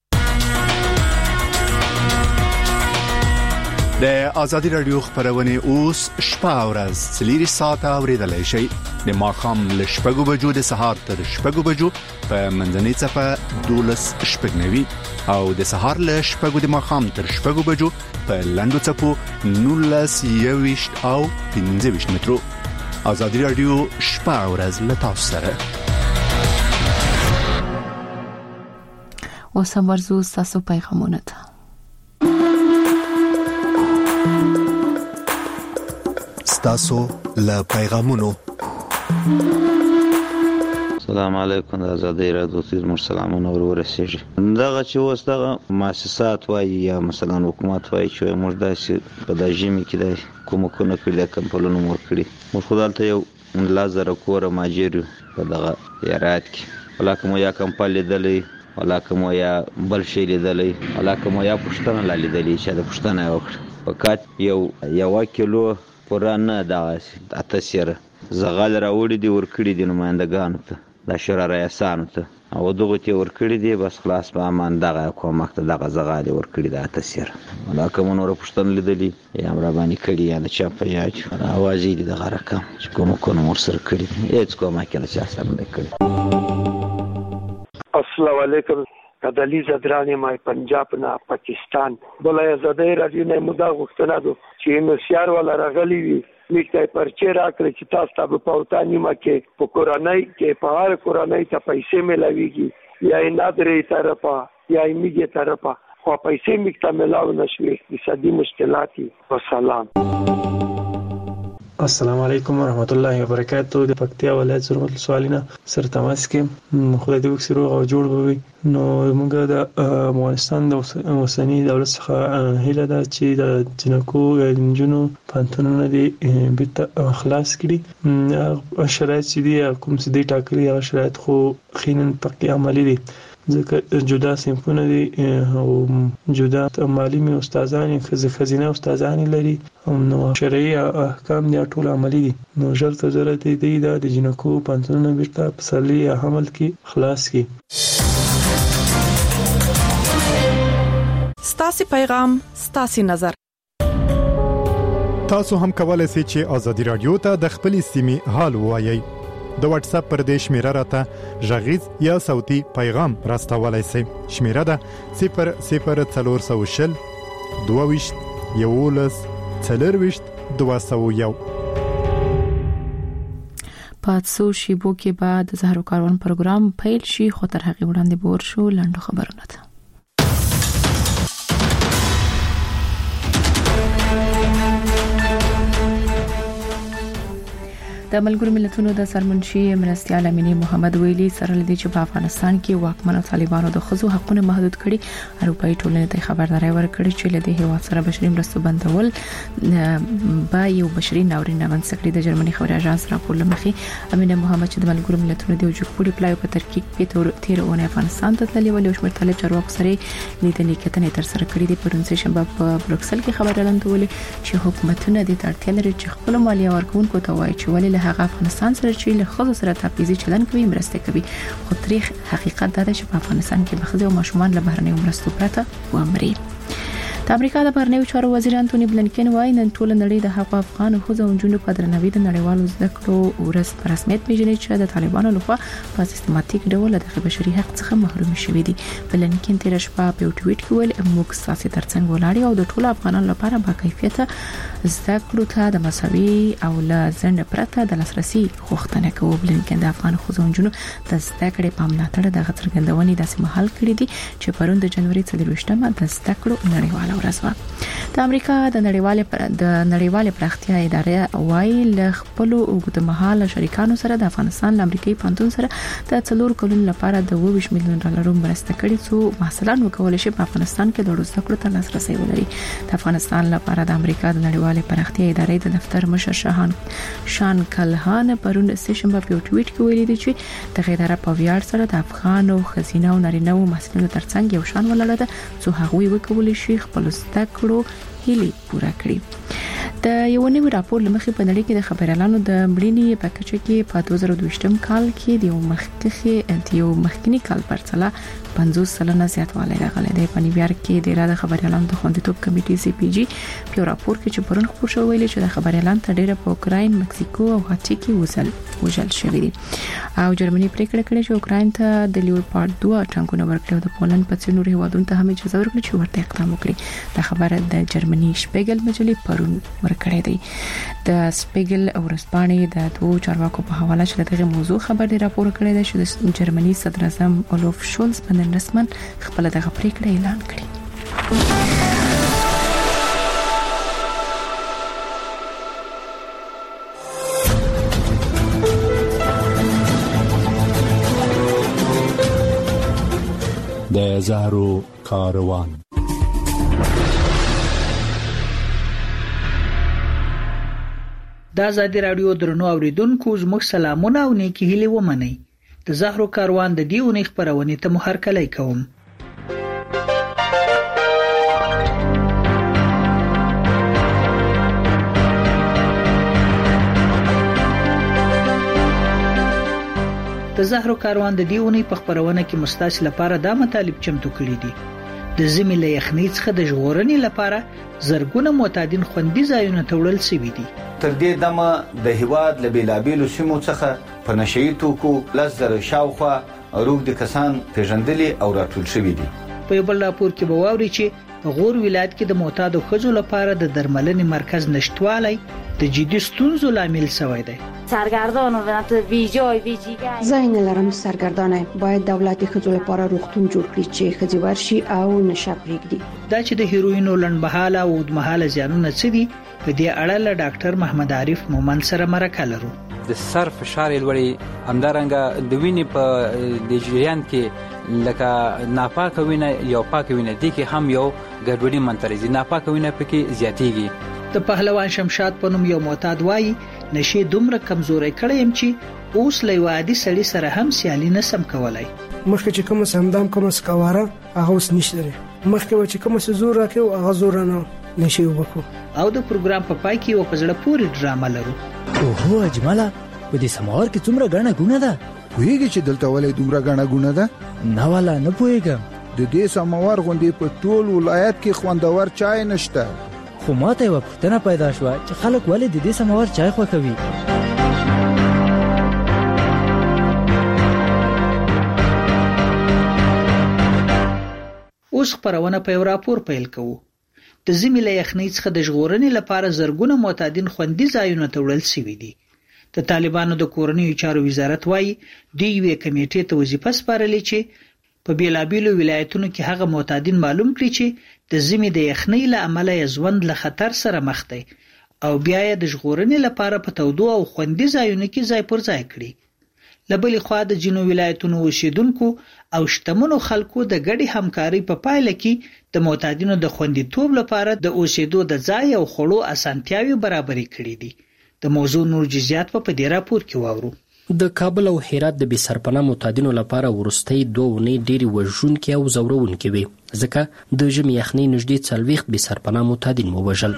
د ازادي رادیو خبرونه اوس شپه او ورځ 4 ساعته اوریدلای شئ. د ماښام له 6 بجو د سهار تر 6 بجو په منځنۍ صفه 12:09 او د سهار له 6 د ماښام تر 6 بجو په لاندو صفو 19:20 او 15 مترو. ازادي رادیو شپه او ورځ له تاسو سره. اوس هم ورزو تاسو پیغامونه ته. تاسو له پیغامونو. السلام علیکم د آزادۍ رادیو تاسو سلامونه ورسېږي. دغه چې اوس دغه مؤسسات وایي یا مثلا حکومت وایي چې موږ داسې په د ژمي کې د کومکونه کړي د کمپلونو مور کړي موږ خدالته یو لازر کوره ماجر په دغه یارات کې ولاکه مو یا کمپل لیدلې ولاکه مو یا بل شي لیدلې ولاکه مو یا پښتنه لیدلې چې د پښتنه وکړه فقط یو کیلو قران نه دا تاسیره زغال راوړي دي ورکړي دي نمائندګانو ته د شورا رئیسانو ته او دغه ته ورکړي دي بس خلاص په امان دغه کومک ته دغه زغال ورکړي دا تاسیره ولاکه مو نور پښتون لیدلې یا امر باندې کړي یا د چا په یاج اواز دي دغه رقم چې کوم کوم ورسره کړي هیڅ کومه کله چې سره نه کړي. السلام علیکم. کدلی زدرانی مای پنجاب نه پاکستان بلای آزادۍ رادیو نه مودا غوښتنه دو چې مسیار ولا راغلی وي میکته پرچه راکړي چې تاسو ته په پاوتانی ما کې په کورنۍ کې په هر کورنۍ ته پیسې ملويږي یا نادرې طرفه یا میګه طرفه خو پیسې میکته ملاو نشوي اقتصادي مشکلات. والسلام. السلام علیکم ورحمت الله وبرکاتہ. د پکتیا ولایت زرمت سوالینا سره تماس کې خدای دې وکړي روغ او جوړ وي. نو موږ د افغانستان د اوسنی دولت څخه هیله ده چې د جنکو د جنونو پانتونونه دې بیت خلاص کړي. شرایط چې دي کوم څه دي ټاکلي او شرایط خو خینن پکې عملي دي ځکه جدا صنفونه دي او جدا معلمي استادان خزینه استادان لري نو شرعي احکام دي ټول عملی دي نو ضرورت دی د جنکو پنځونه بیرته په سلی عمل کې خلاص کی. ستاسو پیغام ستاسو نظر. تاسو هم کولای شئ چې ازادي رادیو ته د خپل سیمې حال وایي. د واتس اپ پر دې شمیره راته ژغیز یا صوتي پیغام راستولای شئ. شمیره ده 00420 22 11 4 پاتسو شیبو کې بعد زهرو کاروان پروګرام پیل شي خو تر هغه وړاندې بور شو لاندو خبرونه ده. د ملګرو ملتونو د سرمنشي مرستيال امینی محمد ویلي سره لدی چې په افغانستان کې واکمنو طالبانو د خزو حقونه محدود کړي. اروپאי ټولنې ته خبرداري ورکړي چې لدی هیواد سره بشري مرستو بندول با یو بشري ناورین منځکړي. د جرمني خبري اژانس راپور لمخې امینه محمد چې د ملګرو ملتونو د وجودپوړي پلای په ترکیب په تیر اونۍ افغانستان ته تللی ولې شمیر طالب چارواکو سره لیدنې کتنې تر سره کړې دي. پرونسي شنبه په بروکسل کې خبر اعلان کړي چې حکومتونه د اړتیا لري چې خپل مالیه ورکوونکو ته وایي چې ولې هغه افغانستان سره چې له خزو سره تاپیزي چلن کوي مرسته کوي. خو تاریخ حقیقت دا دی چې په افغانستان کې بخزه او ماشومان له بهرنیو مرستو پرته ومري. د امریکا د بهرنیو چارو وزیر انټونی بلنکن وايي نن ټول نړۍ د حق افغان خزو او جنونو په درناوي د نړیوالو زده کړو ورځ په رسمیت پیژني چې د طالبانو لخوا په سیستماتیک ډول د بشري حق څخه محروم شوي دي. بلنکن تیر شپه په ټویټ کې ویل موږ ساسي ترڅنګ ولاړ او د ټولو افغانانو لپاره با کیفیت زده کړو ته د مساوي او له ځنډ پرته د لاسرسي غوښتنه کوي. بلنکن د افغان خزو او جنونو د زده کړې په ملاتړ د غڅرګندونې داسې محل کړی دي چې پرون د جنوري 24مه د زده کړو نړیواله ورځ و. د امریکا د نړیوالې پراختیا ادارې وايي له خپل اوږدمهاله شریکانو سره د افغانستان له امریکایي پانتون سره د 4 کلونو لپاره د 20 میلیون ډالرو مرسته کړې څو محصلان وکولای شي په افغانستان کې د زده کړو ته لاسرسي ولري. د افغانستان لپاره د امریکا د نړیوالې پراختیا ادارې د دفتر مشر شان کلهان پرون سشنبه په ټویټ کې ویلي دي چې د اداره په ویاړ سره د افغان او خزینه او نارینه او محصلینو ترڅنګ یو شان ولاړه ده څو هغه وکولای شي خپل زده کړو هیلې پوره کړي. د یو نوی راپور لمخې په نړۍ کې د خبريالانو د مړینې په کچه کې په 2022 کال کې د یو مخکنی کال پرتله 50% زیاتوالی راغلی دی. په نیویارک کې د اراده خبريالانو د خوندیتوب کمیټې سی پی جی په راپور کې چې پرون خبر شو ویلي چې د خبريالانو ته ډیره په اوکراین، مکسیکو او هاټي کې وژل شوی دي. او جرمني پریکړه کړې چې اوکراین ته د لیوپارډ 2 ټانکونه ورکړي او د پولند په څیر نورو هیوادونو ته هم اجازه ورکړي چې ورته اقدام وکړي. دا خبره د جرمني شپیګل مجلې پرون ورکړې ده. د سپیګل او ورځپاڼې د دوه چارواکو په حواله چې دغه موضوع خبر دی راپور کړی دی چې د جرمني صدر اعظم اولوف شولز باندې رسمن خپل دغه پریکړه اعلان کړي. د زهرو کاروان د آزادي رادیو درنو اوریدونکو زموږ سلامونه او نیکی هیله ومنئ. د زهرو کاروان د دیونې خبرونه ته محرکلای کوم. د زهرو کاروان د دیونې په خبرونه کې مستاس لپاره دا مطالب چمتو کړی دي. د زمي له یخنۍ څخه د ژغورنې لپاره زرګونه معتادین خوندي ځایونه تړل شوي دي. تر دې دمه د هیواد له بیلابیلو سیمو څخه په نشئی توکو لزر شاوخوا روغ د کسان پیژندلي او راټول شوي دي. په یو بل راپور کې به واوري چې په غور ولایت کې د معتادو ښځو لپاره د درملنې مرکز نشټوالی د جدي ستونزو لامل شوی دی. سرگردان و بیجای بیجیگه زاین لرم سرگردانه باید دولت ښځو لپاره روغتون جوړ کړي چې ښځې ورشي او نشه پرېږدي. دا چې د هیروینو لنډمهاله او اوږدمهاله زیانونه څه دي په دې اړه له ډاکټر محمد عارف مومن سره مرکه لرو. د سر فشار لوړي همدارنګه د وینې په د جریان کې لکه ناپاکه وینه یو پاکه وینه دي کې هم یو ګډوډي منترزي ناپاکه وینه پکې زیاتېږي. د پهلوان شمشاد په نوم یو معتاد وایي نشي دومره کمزوري کړم چې اوس لې وادي سړی سره هم سیالي نسم کولای. مخکې چې کوم سمدام کوم سکواره هغه اوس نشته. مخکې چې کوم زور راکې هغه زور نه نشي وبکو. او د پروګرام په پای کې یو پزړه پوری ډرامه لرو. اوهو اجمالا په دې سماور کې څومره غاڼه ګونه ده. ویږي چې دلته ولې دومره غاڼه ګونه ده؟ نه والا نه پوهیږم. د دې سماور غوندې په ټول ولایت کې خوندور چای نشته. خو ماته یو پوښتنه پیدا شوه چې خلک ولې د دې سماور چای خوښوي. اوس خبرونه په یو راپور پیل کوو. د زمي له یخنۍ څخه د ژغورنې لپاره زرګونه معتادین خوندي ځایونو ته وړل شوي دي. د طالبانو د کورنیو چارو وزارت وایي دوی یوې کمیټې ته وظیفه سپارلې چې په بیلابیلو ولایتونو کې هغه معتادین معلوم کړي چې د زمي د یخنۍ له امله یې ژوند له خطر سره مخ دی او بیا یې د ژغورنې لپاره په تودو او خوندي ځایونو کې ځای پر ځای کړي. لبلې خوا د جنو ولایتونو اوسیدونکو او شتمنو خلکو د ګډې همکاري په پایله کې د معتادینو د خوندیتوب لپاره د اوسېدو د ځای او خوړو اسانتیاوي برابرې کړې دي. د موضوع نور جزئیات په دې راپور کې واورو. د کابل او هرات د بېسرپناه معتادینو لپاره ورستۍ 2 ونې ډېری وژونکې او ځورونکې وي ځکه د ژمي یخنۍ نږدې 40 بېسرپناه معتادین ووژل.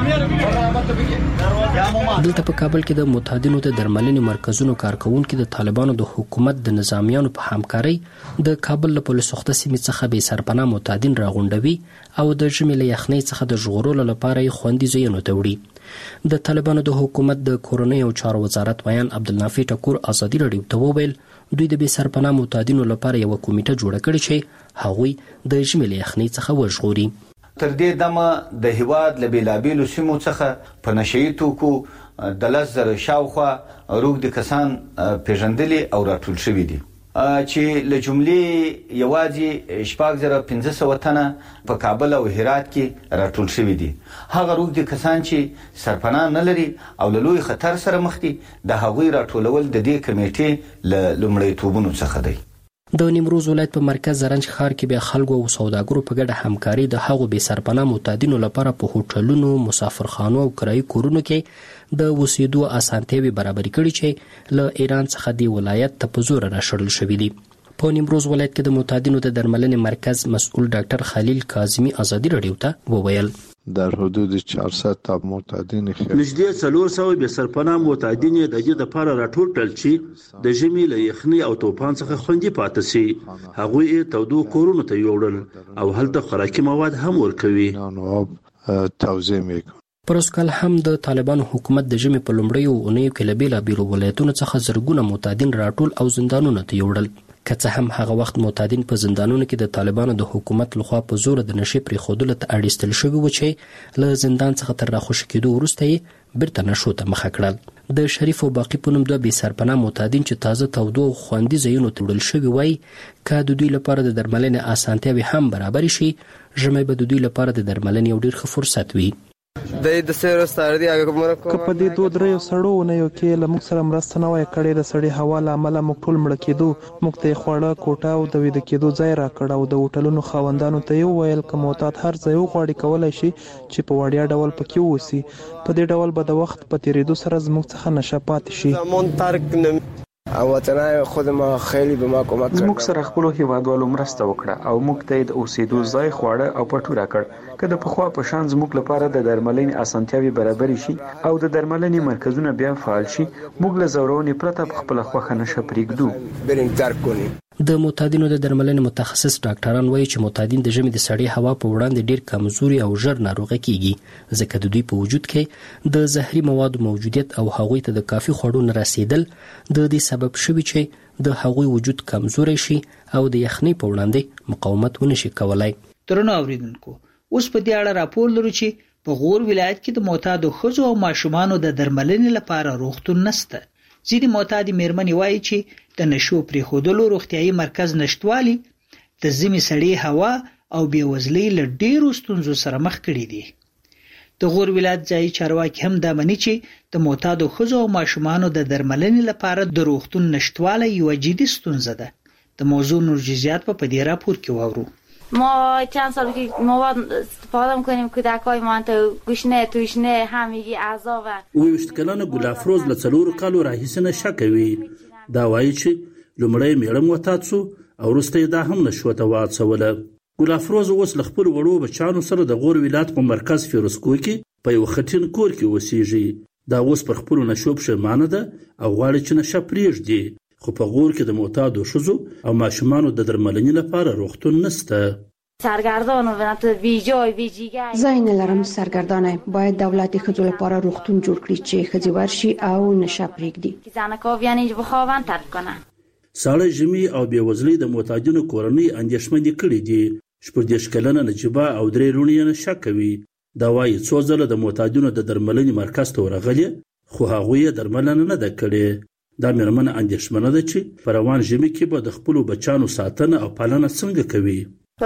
دلته په کابل کې د معتادینو د درملنې مرکزونو کارکونکو د طالبانو د حکومت د نظامیانو په همکارۍ د کابل له پولیسو سیمې څخه بېسرپناه معتادین راغونډوي او د ژمي له یخنۍ څخه د ژغورلو لپاره یې خوندي ځایونو ته وړي. د طالبانو د حکومت د کورنیو چارو وزارت ویان عبدالنافع ټکور ازادي راډیو ته وویل دوی د بېسرپناه معتادینو لپاره یو کمیټه جوړه کړې چې هغوی د ژمي له یخنۍ څخه وژغوري. تر دې دمه د هیواد له بیلابیلو سیمو څخه په نشئی توکو د 10,000 شاوخوا روږدي کسان پیژندلي او راټول شوي دي چې له جملې یوازې 4500 تنه په کابل او هرات کې راټول شوي دي. هغه روږدي کسان چې سرپناه نه لري او له لوی خطر سره مخ دي د هغوی راټولول د دې کمیټې له لومړیتوبونو څخه دی. د نیمروز ولایت په مرکز زرنج ښار کې بیا خلکو او سوداګرو په ګډه همکاري د هغو بېسرپناه معتادینو لپاره په هوټلونو، مسافرخانو او کرایي کورونو کې د اوسېدو اسانتیاوې برابرې کړي چې له ایران څخه د ولایت ته په زوره راشړل شوي دي. په نیمروز ولایت کې د معتادینو د درملنې مرکز مسؤل ډاکټر خلیل کاظمي ازادي راډیو ته وویل در حدود 400 تا معتادین نږدې 400 بېسرپناه معتادین د دې لپاره راټول کړل چې د ژمي له یخنۍ او توپان څخه خوندي پاتې شي. هغوی یې تودو کورونو ته یوړل او هلته خوراکي مواد هم ورکوي. توزیع میکنه. پروسکل هم د طالبانو حکومت د ژمي په لومړیو اونیو کې له بېلابېلو ولایتونو څخه زرګونه معتادین راټول او زندانونو ته یوړل. که څه هم هغه وخت معتادین په زندانونو کې د طالبانو د حکومت لخوا په زور د نشي پرېښودلو ته اړ ایستل شوي وو چې له زندان څخه تر راخوشي کېدو وروسته یې بیرته نشو ته مخه کړل. د شریف او باقي په نوم 2 بېسرپناه معتادین چې تازه تودو او خوندي ځایونو ته وړل شوي وای که د دوی لپاره د درملنې اسانتیاوې هم برابرې شي ژمی به د دوی لپاره د درملنې یو ډېر ښه فرصت وي. د سیرو ستاره دی هغه که په دې 2-3 سړو نه یو کې لمک سره مرسته نه وای کړې د سړې هوا له امله موږ ټول مړ کېدو. موږ ته خوړه کوټه او د ویده کېدو ځای راکړ او د هوټلونو خاوندانو ته یې وویل که معتاد هر ځای وغواړي کولی شي چې په وړیا ډول پکې واوسي. په دې ډول به د وخت په تېرېدو سره زموږ څخه نشه پاتې شي. او وطنای خود ما خیلی به ما کمک کړ. موږ سره خپل هیوادوالو مرسته وکړه او موږ ته د اوسېدو ځای خواړه او پټو راکړ. که د پخوا په شان زموږ لپاره د درملنې اسانتیاوې برابرې شي او د درملنې مرکزونه بیا فعال شي موږ له زورونې پرته په خپله خوښه نشه پرېږدو. بریم درک کنیم. د معتادینو د درملنې متخصص ډاکټران وایي چې معتادین د ژمي د سړې هوا په وړاندې ډېر کمزوري او ژر ناروغه کیږي ځکه د دوی په وجود کې د زهري موادو موجودیت او هغوی ته د کافي خوړو نه رسیدل د دې سبب شوي چې د هغوی وجود کمزوری شي او د یخنۍ په وړاندې مقاومت ونشي کولای. درنو اوریدونکو اوس په دې اړه راپور لرو چې په غور ولایت کې د معتادو ښځو او ماشومانو د درملنې لپاره روغتون نشته. ځینې معتادې مېرمنې وایي چې د نشو پرېښودلو روغتیايي مرکز نشتوالي د ژمي سړې هوا او بېوزلۍ له ډېرو ستونزو سره مخ کړي دي. د غور ولایت ځایي چارواکي هم دا مني چې د معتادو ښځو او ماشومانو د درملنې لپاره د روغتون نشتوالی یوه جدي ستونزه ده. د موضوع نور جزئیات په دې راپور کې واورو. ما چند سال که مواد استفاده میکنیم کودکای ما ته گوشنه توشنه همگی اعضا و وشت کلنه ګل افروز له څلور کالو راهیسې نشه کوي دا وایي چې لومړی میړم وتات سو او وروسته دا هم نشو ته واڅوله ګل افروز اوس له خپل وړو بچانو سره د غور ولایت په مرکز فیروزکوه کې په یو خټین کور کې اوسېږي دا اوس پر خپل نشو پښیمانه ده او غواړي چې نشه پرېږدي خو په غور کې د معتادو ښځو او ماشومانو د درملنې لپاره روغتون نشته سرگردان و ونت بی جای بی جیگه زین لرم سرگردانه باید دولت ښځو لپاره روغتون جوړ کړي چې ښځې ورشي او نشه پرېږدي که زنکاویان اینجا بخوابن ترک کنن ساړه ژمي او بېوزلۍ د معتادینو کورنۍ اندېښمنې کړي دي 14 کلنه نجیبه او 3 لوڼې یې نشه کوي دا وایي څو ځله د معتادینو د درملنې مرکز ته ورغلې خو هغوی یې درملنه نه ده کړې دا مېرمنه اندېښمنه ده چې په روان ژمي کې به د خپلو بچانو ساتنه او پالنه څنګه کوي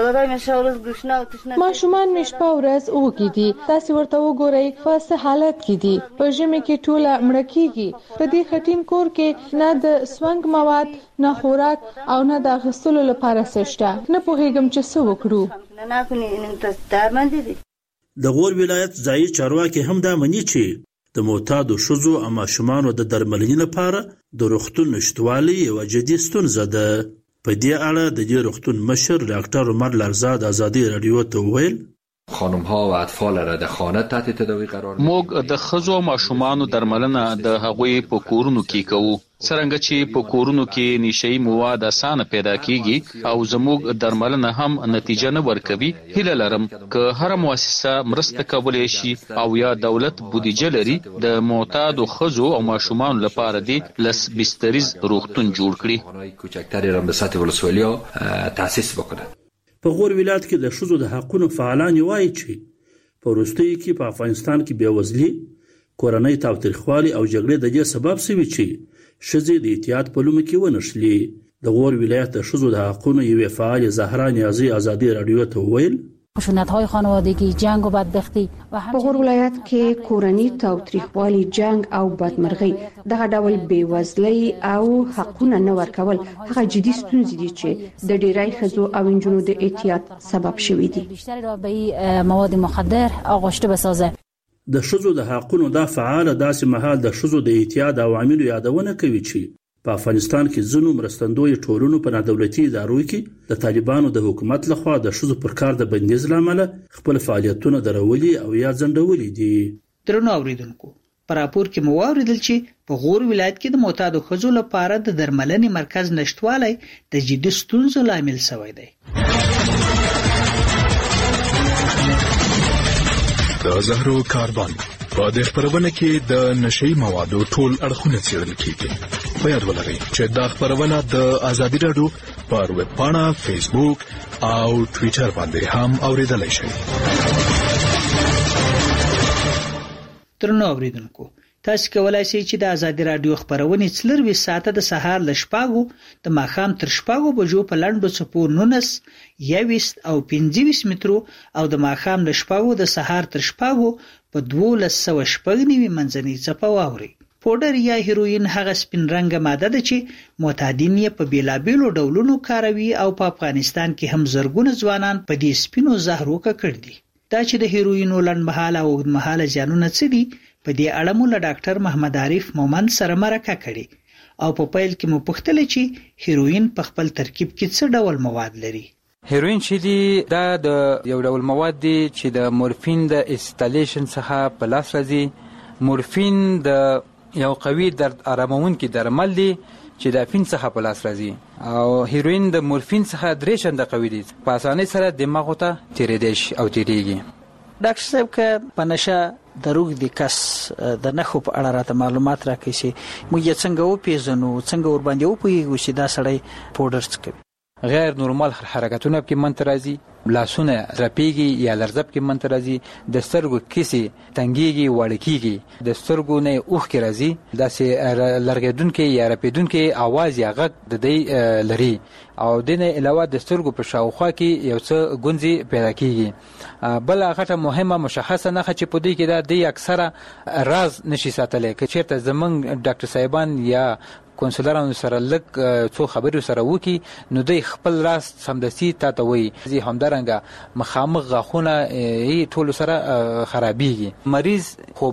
ماشومان مې شپه ورځ اوږې دي تاسې ورته وګورئ په څه حالت کې دي په ژمي کې ټوله مړه کېږي په دې خټین کور کې نه د سونګ مواد نه خوراک او نه د اخیستلو لپاره څه شته نه پوهېږم چې څه وکړو د غور ولایت ځایي چارواکي هم دا مني چې د معتادو ښځو او ماشومانو د درملنې لپاره د روغتون نشتوالی یوه جدي ستونزه ده په دې اړه د دې روغتون مشر ډاکټر عمر لرزاد ازادي رادیو ته وویل خانم ها و اطفال را در خانه تحت تداوی قرار موږ د ښځو او ماشومانو درملنه د هغوی په کورونو کې کوو څرنګه چې په کورونو کې نشئی مواد اسانه پیدا کیږي او زموږ درملنه هم نتیجه نه ورکوي هیله لرم که هر مؤسسه مرسته کولای شي او یا دولت بودیجه لري د معتادو ښځو او ماشومانو لپاره دی لس بستریز روغتون جوړ کړي کوچکتري را به سطح ولسوالیا تاسیس وکړي په غور ولایت کې د ښځو د حقونو فعالان وایي چې په وروستیو کې په افغانستان کې بېوزلي کورنۍ تاوتریخوالي او جګړې د دې سبب شوي چې ښځې د احتیاط په لومه کې ونښلي د غور ولایت د ښځو د حقونو یوې فعالې زهرا نیازي ازادي رادیو ته وویل خشونت‌های خانوادگی، جنگ و بدبختی و په غور ولایت کې کورنۍ تاوتریخوالي، جنگ او بدمرغي دغه ډول بیوزلۍ او حقونه نه ورکول هغه جدي ستونزې دي چې د ډیری ښځو او نجونو د احتیاط سبب شوي دي. بیشتر را به مواد مخدر آغشته بسازه. د ښځو د حقونو دا فعال داسې مهال د ښځو د احتیاط عواملو یادونه کوي چې په افغانستان کې ځینو مرستندوی ټولنو په نادولتي ادارو کې د طالبانو د حکومت لخوا د ښځو پر کار د بندیز لامل خپل فعالیتونه درولي او یا ځنډولي دي. درنو اوریدونکو پر راپور کې مو اوریدل چې په غور ولایت کې د معتادو ښځو لپاره د درملنې مرکز نشټوالی د جدي ستونزو لامل شوی دی. د زهرو کاربن په دې خبرونه کې د نشئی موادو ټول اړخونه څېړل کیږي. په یاد ولرئ چې دا خبرونه د ازادي رادیو پر ویب پاڼه، فیسبوک او ټوئیټر باندې هم اوریدلای شئ. درنو اوریدونکو تاسو کولای شئ چې د ازادي رادیو خبرونه 24 ساعته د سهار ل شپږو د ماښام تر شپږو بجو په لنډو چپو 19 21 او 25 مترو او د ماښام ل شپږو د سهار تر شپږو په 1290 منځنۍ چپو واوري. پودر یا هیروین هغه سپین رنګ ماده ده چې معتادین یې په بیلابیلو ډولونو کاروي او په افغانستان کې هم زرګونه ځوانان په دې سپینو زهرو ککړ دي. دا چې د هیروینو لنډمهاله او اوږدمهاله زیانونه څه دي په دې اړه مو له ډاکټر محمد عارف مومند سره مرکه کړې او په پیل کې مو پوښتل چې هیروین په خپل ترکیب کې څه ډول مواد لري. هیروین چې دی دا د یو ډول مواد دی چې د مورفین د انسټالیشن څخه په لاس راځي. مورفین د یو قوي درد آرامونکي درمل دی چې د افین څخه په لاس راځي او هیروین د مورفین څخه درې چنده قوي دی. په اسانۍ سره دماغ ته تیرېدی شي او تیریږي. ډاکټر صاحب که په نشه د روغ د کس د نخو په اړه راته معلومات راکړي چې موږ یې څنګه وپېژنو، څنګه ور باندې وپوهېږو چې دا سړی پوډر څکوي. غیر نورمال حرکتونه کې منځ راځي، لاسونه رپیږي یا لرزب کې منځ راځي، د سترګو کیسې تنګیږي، وړه کیږي، د سترګو نه اوښکې راځي، داسې لرګېدونکې یا رپېدونکې اواز یا غږ د دی لري او د نه علاوه د سترګو په شاوخوا کې یو څه ګونځې پیدا کیږي. بل غټه مهمه مشخصه نښه چې په دې کې دا دی اکثره راز نشي ساتلی. که چېرته زمونږ ډاکټر صاحبان یا کونسلرانو سره لږ څو خبرې سره وکړي نو دوی خپل راز سمدستي تا ته وایي. همدارنګه همدارنګه مخامخ غاښونه ټول سره خرابېږي، مریض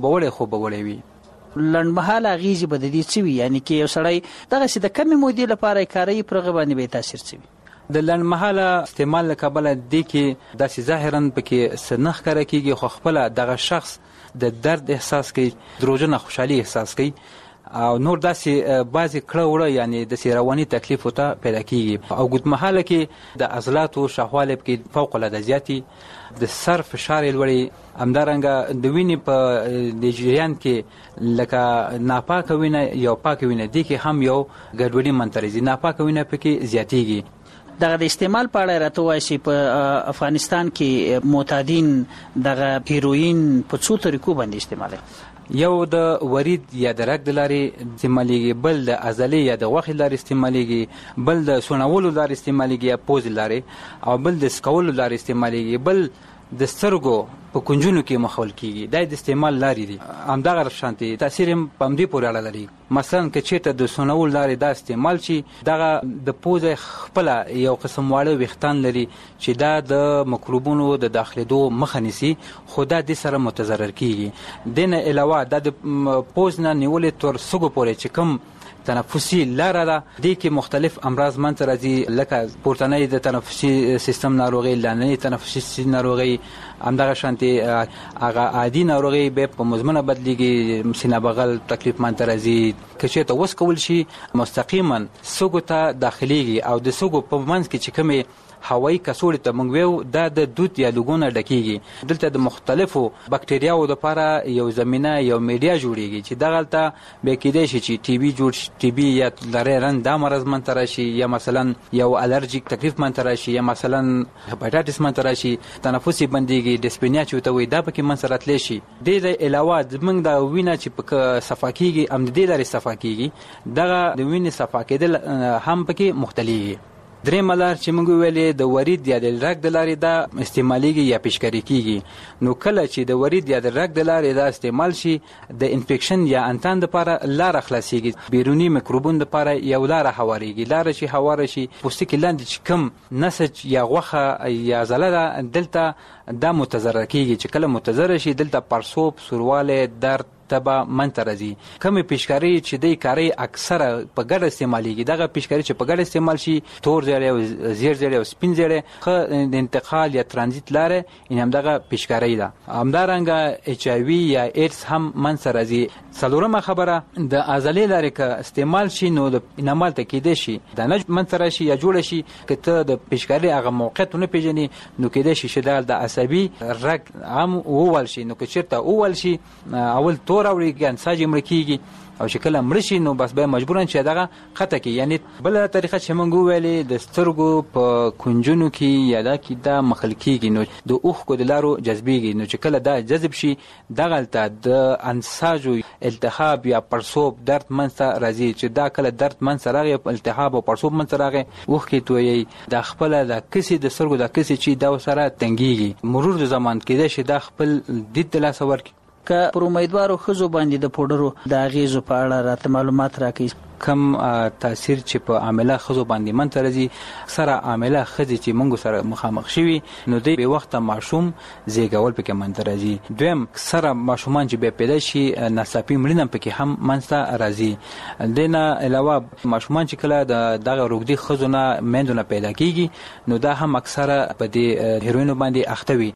خوبولی وي. لنډمهاله اغیزې به د دې څه وي؟ یعنې کې یو سړی دغسې د کمې مودې لپاره یې کاروي، پر هغه باندې به یې تاثیر څه وي؟ د لنډمهاله استعمال له کبله دې کې داسې ظاهرا پکې څه نه ښکاره کېږي، خو خپله دغه شخص د درد احساس کوي، دروغجنه خوشحالي احساس کوي او نور داسې بعضې کړه وړه یعنې داسې رواني تکلیف ورته پیدا کېږي. او ګوتمهاله کې د عضلاتو شاوخوالی پکې فوق العاده زیاتي، د سر فشار یې لوړي، همدارنګه د وینې په د جریان کې لکه ناپاکه وینه یا پاکه وینه دې کې هم یو ګډوډي منترځي، ناپاکه وینه پکې زیاتېږي. دغه د استعمال په اړه راته ووایئ چې په افغانستان کې معتادین دغه هیروین په څو طریقو باندې استعمالوي؟ یو د ورید یا د رګ د لارې استعمالیږي، بل د عضلې یا د غوښې لارې استعمالیږي، بل د سونولو لارې استعمالیږي یا پوزې لارې، او بل د سکولو لارې استعمالیږي، بل د سترګو په کنجونو کې مخول کېږي. دا د استعمال لارې دي. همدغه شانتي تاثیر هم په همدې پورې اړه لري. مثلا که چېرته د سونول لارې دا استعمال شي، دغه د پوزې خپله یو قسم واړه ویښتان لري چې دا د مکروبونو د داخلېدو مخه نیسي، خو دا دې سره متضرر کېږي. دې نه علاوه دا د پوز نه نیولې تر سږو پورې چې کوم تنفسي لاره ده، دې کې مختلف امراض منځته راځي، لکه پورتنۍ د تنفسي سیستم ناروغي، لاندنۍ تنفسي ناروغي، همدغه شانتې هغه عادي ناروغي بیا په مزمنه بدلیږي، سینه بغل تکلیف منځته راځي. که چېرته وس کول شي مستقیما سږو ته داخلیږي او د سږو په منځ کې چې کومې هوایي کڅوړې ته موږ ویو دا د دود یا لوګونه ډکېږي. دلته د مختلفو بکټریاوو دپاره یو زمینه یو میډیا جوړېږي چې دغلته بیا کیدای شي چې ټي بي جوړ شي، ټي بي یا لری رنګ دا مرض منځته راشي، یا مثلا یو الرجیک تکلیف منځته راشي، یا مثلا هپاټایټس منځته راشي، تنفس یې بندېږي، ډسپینیا چې ورته وایي دا پکې منځته راتلی شي. دې د علاوه زموږ د وینه چې پکې صفا کېږي هم د دې لارې صفا کېږي، دغه د وینې صفا کېدل هم پکې مختلېږي. درېیمه لار چې موږ ویلې د ورید یا د رګ د لارې دا استعمالیږي یا پیشکاري کېږي. نو کله چې د ورید یا د رګ د لارې دا استعمال شي، د انفیکشن یا انتان دپاره لاره خلاصېږي، بیروني میکروبونو دپاره یو لاره هواریږي. لاره چې هواره شي، پوستکي لاندې چې کوم نسج یا غوښه یا عضله ده دلته دا متضرر کېږي. چې کله متضرر شي دلته پړسوب، سوروالی، درد تبه منځته راځي. کومې پیشکاري چې دی کاري اکثره په ګډه استعمالیږي، دغه پیشکاري چې په ګډه استعمال شي، تور زیړی او زیړ زیړی او سپین زیړی، ښه د انتقال یا ترانزیت لاره یې همدغه پیشکاري ده. همدارنګه ایچ آی وي یا ایډز هم منځته راځي. څلورمه خبره د عضلې لارې که استعمال شي نو د انعمال ته کېدای شي دانه منځته راشي یا جوړه شي. که ته د پیشکاري هغه موقعیت ونه پېژنې نو کېدای شي چې د عصبي رګ هم ووال شي. نو که چېرته ووال شي، اول تور راوړي، انساج یې مړه کېږي، او چې کله مړه شي نو بس بیا مجبورن چې دغه قطع کړي. یعنې بله طریقه چې موږ وویلې د سترګو په کنجونو کې یا دا کې دا مخل کېږي، نو د اوښکو د لارو جذبېږي. نو چې کله دا جذب شي دغلته د انساجو التهاب یا پړسوب درد منځته راځي. چې دا کله درد منځته راغی، التهاب او پړسوب منځته راغی، اوښکې تویي، دا خپله د کسې د سترګو د کسې چې دا ورسره تنګېږي. مرور د زمان کېدای شي دا خپل دید د لاسه ورکړي. که پر امیدوارو ښځو باندې د پوډرو د اغیزو په اړه راته معلومات راکړئ. کم تاثیر چې په عامله ښځو باندې منځته راځي، اکثره عامله ښځې چې موږ سره مخامخ شوي نو دوی بې وخته ماشوم زیږول پکې منځته راځي. دویم اکثره ماشومان چې بیا پیدا شي ناڅاپي مړینه پکې هم منځته راځي. دې نه علاوه ماشومان چې کله د دغه روږدي ښځو نه میندو نه پیدا کېږي نو دا هم اکثره په دې هیروینو باندې اخته وي.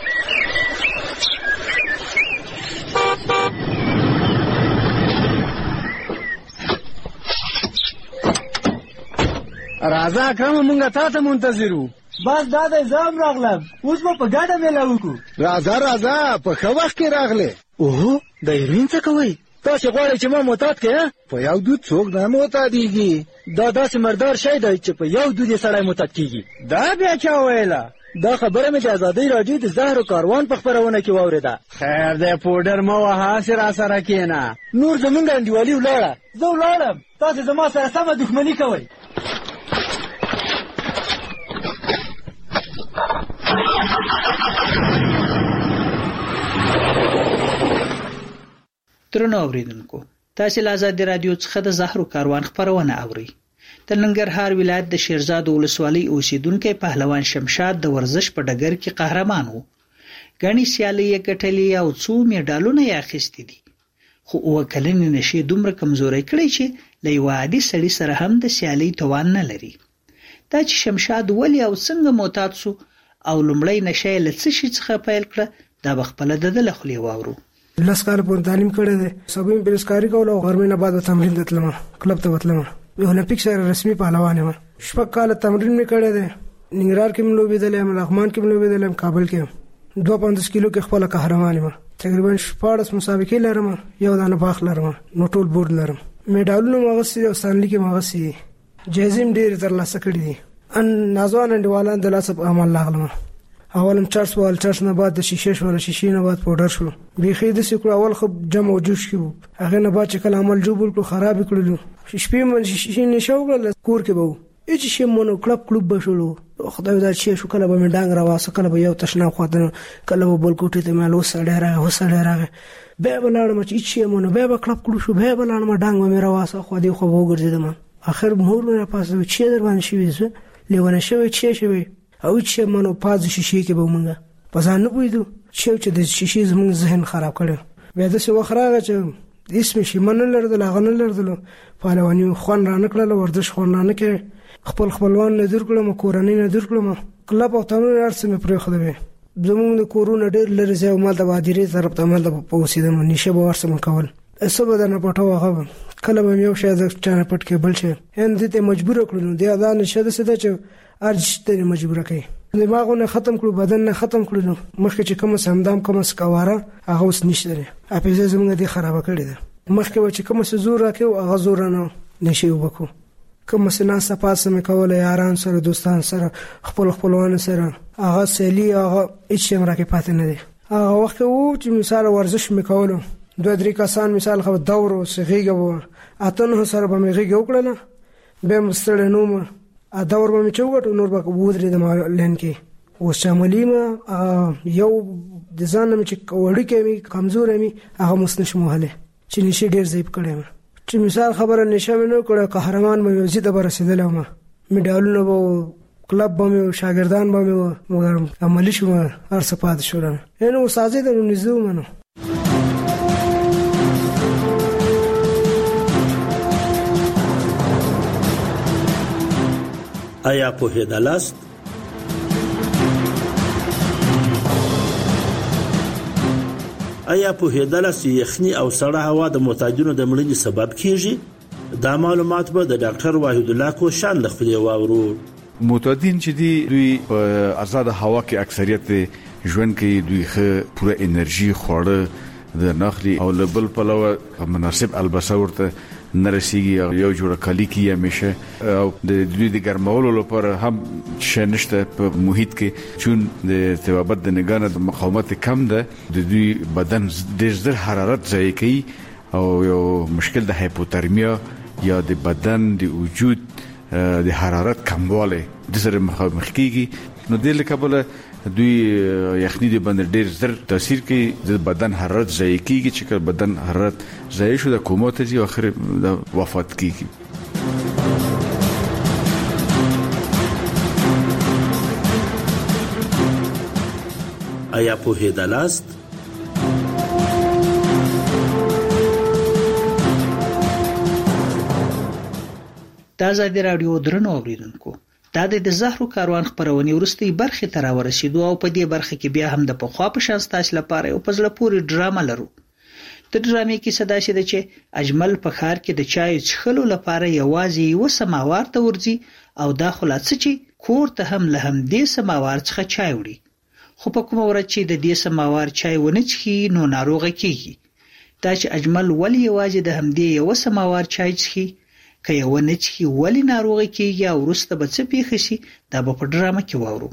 راځه اکرمه مونږ تا ته منتظر وو. بس دا دی زه هم راغلم، اوس به په ګډه میله وکړو. راځه په ښه وخت کې راغلې. اوهو د هیروین څه کوئ؟ تاسې غواړئ چې ما معتاد کړې؟ په یو دود څوک نه معتادېږي. دا داسې مردار شی دی چې په یو دود یې سړی معتاد کېږي. دا بیا چا ویله؟ دا خبره مې د ازادۍ راډیو د زهرو کاروان په خپرونه کې واورېده. خیر دی پوډر مه وهه، هسې راسره کښېنه. نور زمونږ انډیوالي ولاړه. زه ولاړم، تاسې زما سره سمه دښمني کوئ. درنو اوریدونکو، تاسې له ازادي راډیو څخه د زهرو کاروان خپرونه اورئ د ننګرهار ولایت د شیرزاد ولسوالۍ اوسیدونکو پهلوان شمشاد د ورزش په ډګر کې قهرمان وو. غني سیالي یې ګټلې او څو میډالونه یې اخیستي دي. خو وکلنې نشي دومره کمزوري کړی چې له یو عادي سړي سره هم د سیالي توان نه لري. دا چې شمشاد ولی او څنګه معتاد سو او لومړی نشه له څه شي څخه پیل کړه دا بخپله د لخلې واورو. لس کال پورې تعلیم کړی دی. سبا مې بیروزګاري کوله او غرمې نه بعد تمرین ته تلم، کلب ته وتلم. اولمپیک سره رسمي پهلوان یم. شپږ کال تمرین مې کړی دی. ننګرهار کې مې لوبېدلی یم، لغمان کې مې لوبېدلی یم، کابل کې یم. 250 کیلو کې خپل قهرمان یم. تقریبا 14 مسابقې لرم، یو دانه باغ لرم، نو ټول بورډ لرم. میډالونه مې اخیستي او ستانلي کې مې اخیستي. جایزې مې ډېرې ترلاسه کړي دي. ان نازوان انډیوالان د لاسه په عمل لاغلم. اولم چرس وال چرس نه بعد د شیشه شو، شیشه نه بعد پاوډر شو. بيخي د سکو اول خو جمع او جوش کیو. هغه نه بعد چې کله عمل جوړ کړو خراب کړلو. شپې من شیشه نشو کړل کور کې وو. اې چې مونږ کلب بشولو. خدای دا چې شو کله به مې ډنګ راواسه، کله به یو تشنا خواته، کله به بل کوټې ته مې له وسړه راغی. به بلاړم چې مونږ به کلب کړو شو، به بلاړم ډنګ مې راواسه، خو دې خو وګرځیدم. اخر مور مې پاسه چې در باندې شوې زه لیونه شوې چې شوې او چې منو پاز شیشې کې به مونږه پزان نه پویدو چې د شیشې زموږ ذهن خراب کړو. بیا د څه وخراغه چې اسم شي من لرد لاغه نه لرد پهلوانی خوان را نکړل، ورزش خوان را نکړ، خپلوان نه در کړم، کورنۍ نه در کړم، کلب او تمرین ارسم پرې خدای زموږ د کورونه ډېر لري ځای مال د وادرې طرف ته مال د پوسیدم نشه به ورسم کول. سبا د نه پټو هغه کله به یو شی د چانه پټ کې بل شي هند ته مجبور کړو. دی اذان نشه د څه چې ارج ته مجبور کړي. دماغونه ختم کړو، بدن نه ختم کړو. مخکې چې کوم سمدام کوم سکواره هغه اوس نشته. اپیزه زموږ دي خراب کړی ده. مخکې چې کوم څه زور راکې هغه زور نه نشي وبکو. کوم څه نه سپاسه مې کوله یاران سره، دوستان سره، خپلوان سره، هغه سلی هغه هیڅ هم راکې پاتې نه دي. هغه وخت وو چې مثال ورزش مې کولو 2-3 کسان مثال خو دور او سغیګه وو اتنه سره به مې غیږ وکړه به مستړ نو ما ا دور به مې چوغټ نور به ودرې د لین کې او شاملې ما یو د ځان مې چې وړي کې کمزور مې هغه مسنش مهله چې نشي ډیر زیب کړم. چې مثال خبره نشه مې نو کړه قهرمان مې زیاته بر رسیدلم. میډالونه وو، کلب به مې شاګردان به مې مګر عملی شو هر څه پات شو. نو سازه د نزو منو آیا پوهېدلاست یخني او سړه هوا د معتادینو د مړینې سبب کیږي؟ دا معلومات به د ډاکټر واحد الله کوشان له خپل واورو. معتادین چې دی دوی په آزاد هوا کې اکثریت ژوند کې دوی ښه پوره انرژي خوړه د نخري او لبل پلو مناسب البسه ورته نرسیږي، یو جوړه کالی کې همیشه او د دوی د ګرمولو لپاره هم شنشته په محیط کې چون د توابت د نگانه د مقاومت کم ده، د دوی بدن ډېر زر حرارت ضایع کوي او یو مشکل د هایپوترمیا یا د بدن د وجود د حرارت کمواله د سره مخ کیږي. نو د لکبله دوی یخني د باندې ډېر زر تاثیر کوي، د بدن حرارت ضایع کیږي. چې بدن حرارت ضایع شو د کومات دي او اخر د وفات کیږي. آیا پوهېدلاست؟ دا ازادي راډیو درنو اوریدونکو، دا د زهرو کاروان خبرونې ورستي برخه تر ورسېدو او په دې برخه کې بیا هم د پخوا په شان ستاسو لپاره یو پزله پوری ډرامه لرو. د ډرامې کې صدا شي چې اجمل په ښار کې د چای څښلو لپاره یوازې یو سماوار ته ورځي او دا خلاصه چې کور ته هم له هم دې سماوار څخه چای وړي. خو په کوم ورځ چې د دې سماوار چای ونه څښي نو ناروغه کیږي. دا چې اجمل ولی یوازې د هم دې یو سماوار چای څښي که یو نه څښي ولی ناروغه کیږي او وروسته به څه پیښ شي دا به په ډرامه کې واورو.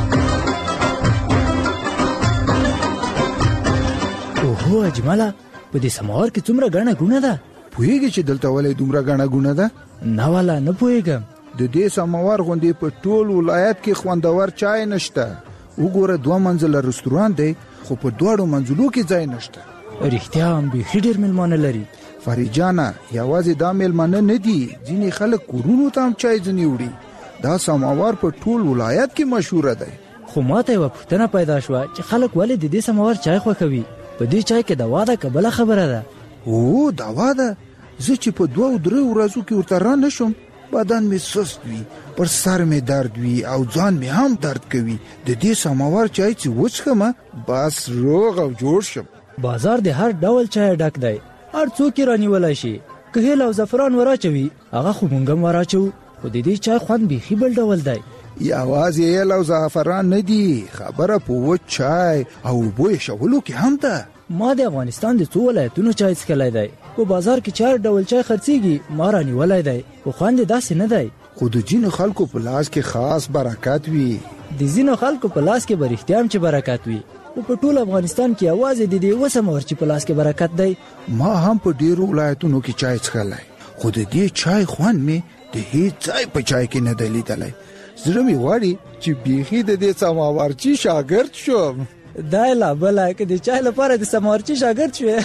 اجمالا په دې سماور کې څومره غاڼه ګونه ده؟ پوهیږي چې دلته ولې دومره غاڼه ګونه ده؟ نه والا نه پوهیږم. د دې سماور غوندې په ټول ولایت کې خوندور چای نشته. وګوره 2 منزله رستوران دی خو په 2 منزلو کې ځای نشته. رښتیا هم بیخي ډېر میلمانه لري. فریجانا یوازې دا میلمانه نه دي، ځینې خلک کورونو ته هم چای ځنې وړي. دا سماور په ټول ولایت کې مشهوره دی. خو ماته یوه پوښتنه پیدا شوه چې خلک ولې د دې سماور چای خوښوي؟ په دې چای کې دوا ده که بله خبره ده؟ او دوا ده. زه چې په 2-3 ورځو کې ورته را نشم بدن می سست وي، پر سر می درد وي او ځان می هم درد کوي. د دې سماور چای چې وڅښم بس روغ او جوړ شم. بازار د هر ډول چای ډک دی، هر څوک یې رانیولی شي. که هیل او زعفران وراچوي هغه خو موږ هم وراچوو، خو د دې چای خوند بیخي بل ډول دی. یوازې هیل او زعفران نه دي، خبره په وچ چای او اوبو ایښولو کې هم ده. ما د افغانستان د 2 ولایتونو چای څښلی دی. په بازار کې 4 ډول چای خرڅېږي، ما رانیولی دی، خو خوند یې داسې نه دی. خو د ځینو خلکو په لاس کې خاص برکت وي. د ځینو خلکو په لاس کې به رښتیا هم چې برکت وي، خو په ټول افغانستان کې یوازې د دې یوه سماور چې په لاس کې برکت دی. ما هم په ډېرو ولایتونو کې چای څښلی، خو د دې چای خوند مې د هیڅ ځای په چای کې نه دی لیدلی. زړه مې غواړي چې بیخي د دې سماورچي شاګرد شم. دا لا بله که د چای لپاره د سماورچي شاګرد شوې.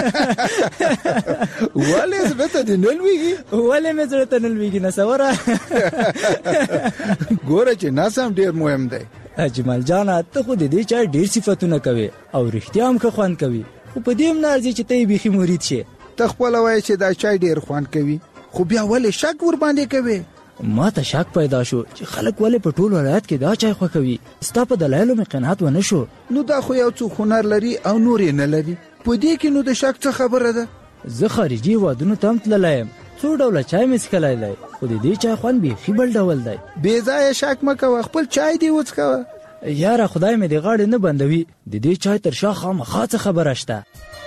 ولې زړه ته دې نه لوېږي؟ ولې مې زړه ته نه لوېږي نصوره؟ ګوره چې نظم ډېر مهم دی. اجمل جانه ته خو د دې چای ډېر صفتونه کوي او رښتیا هم ښه خوند کوي، خو په دې هم نه ارزي چې ته یې بیخي مرید شې. ته خپله وایې چې دا چای ډېر خوند کوي، خو بیا ولې شک ورباندې کوې؟ ما ته شک پیدا شو چې خلک ولې په ټول ولایت کې دا چای خوښوي. ستا په دلایلو مې قناعت ونه شو. نو دا خو یو څوک هنر لري او نور یې نه لري، په دې کې نو د شک څه خبره ده؟ زه خارجي هېوادونو ته هم تللی یم، 2 ډوله چای مې څښلی دی، خو د دې چای خوند بیخي بل ډول دی. بې ځایه شک مه کوه، خپل چای دې وڅښوه. یاره خدای مې د غاړې نه بندوي، د دې چای تر شا خامخا څه خبره شته.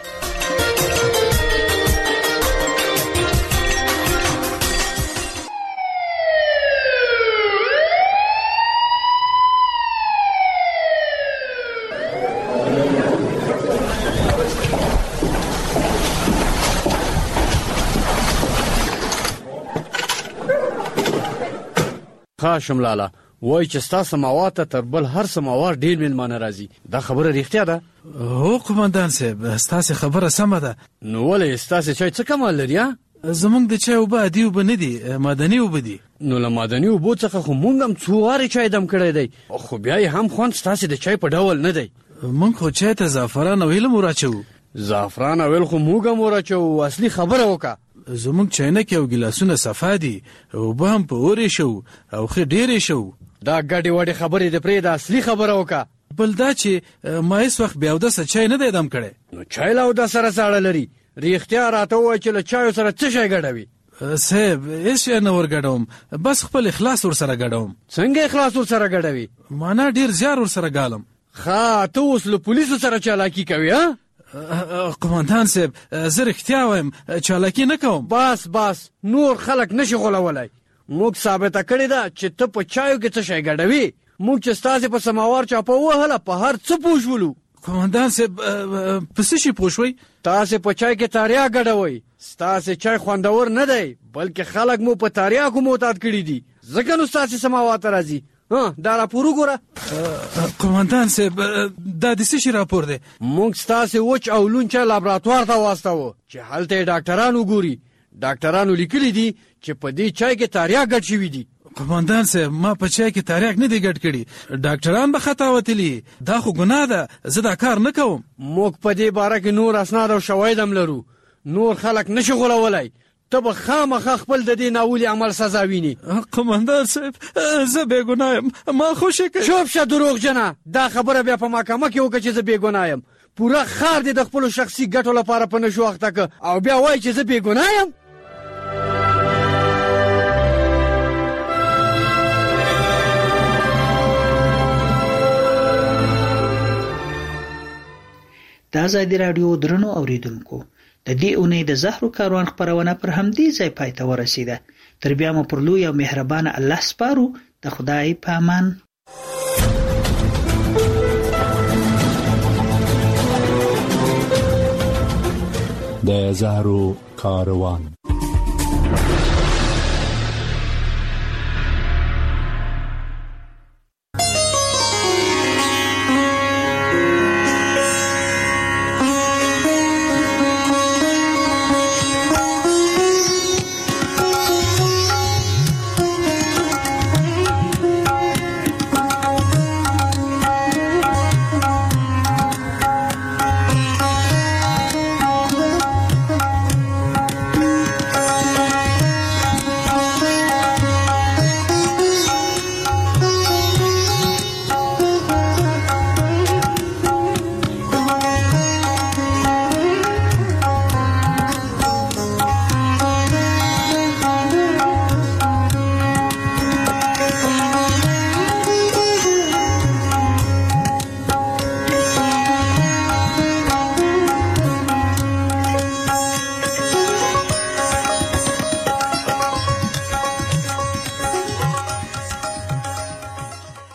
خاشم لالا وای چې ستا سماوار ته تر بل هر سماوار ډېر میلمانه راځي، دا خبره رښتیا ده؟ هو قمندان صاحب ستاسې خبره سمه ده. نو ولې ستاسې چای څه کمال لري؟ زمونږ د چای اوبه عادي اوبه نه دي، معدني اوبه دي. نو له معدني اوبو څخه خو مونږ هم 2 وارې چای دم کړی دی، خو بیا یې هم خوند ستاسې د چای په ډول نه دی. مونږ خو چای ته زعفران او هیل هم وراچوو. زعفران او هیل خو مونږ هم وراچوو، اصلي خبره وکړه. زمونږ چاینکې او ګیلاسونه صفا دي، اوبه هم په اور ایښو او ښه ډېر ایښو. دا ګډې وډې خبرې د پرېږده، اصلي خبره وکړه. بل دا چې ما هېڅ وخت بې اودسه چای نه دی دم کړی. نو چای له اودس سره څه اړه لري؟ رښتیا راته ووایه چې له چایو سره څه شی ګډوي؟ صاحب هېڅ شی نه ورګډوم، بس خپل اخلاص ورسره ګډوم. څنګه اخلاص ورسره ګډوي؟ معنا ډېر زیار ورسره ګالم. ښه ته اوس له پولیسو سره چالاکي کوي؟ قمندان صاحب زه رښتیا وایم چالاکي نه کوم. بس نور خلک نشي غولولی. موږ ثابته کړې ده چې ته په چایو کې څه شی ګډوي. موږ چې ستاسې په سماوار چاپه وهله په هر څه پوه شولو. قمندان صاحب په څه شي پوه شوئ؟ تاسې په چای کې تاریاک ګډوئ. ستاسې چای خوندور نه دی، بلکې خلک مو په تاریاکو معتاد کړي دي، ځکه نو ستاسې سماوار ته راځي. دا راپور وګوره. قمندان صاحب دا د څه شي راپور دی؟ موږ ستاسې وچ او لون چای لابراتوار ته واستوه چې هلته یې ډاکټران وګوري. ډاکټرانو لیکلي دي چې په دې چای کې تاریاک ګډ شوي دي. قمندان صاحب ما په چای کې تاریاک نه دی ګډ کړي، ډاکټران به خطا وتلي، دا خو ګناه ده، زه دا کار نه کوم. موږ په دې باره کې نور اسناد او شواهد هم لرو، نور خلک نشي غولولی. ته به خامخا خپل د دې ناولي عمل سزا ویني. قمندان صاحب زه بې ګناه یم، ما خوشې کوي. چوپ شه دروغجنه، دا خبره بیا په محکمه کې وکړه چې زه بې ګناه یم. پوره ښار دې د خپلو شخصي ګټو لپاره په نشو اخته که او بیا وایي چې زه بې ګناه یم. د ازادي راډیو درنو اوریدونکو، د دې اونۍ د زهرو کاروان خپرونه پر همدې ځای پای ته ورسیده. تر بیا مو پر لوی او مهربانه الله سپارو. د خدای په امان. د زهرو کاروان.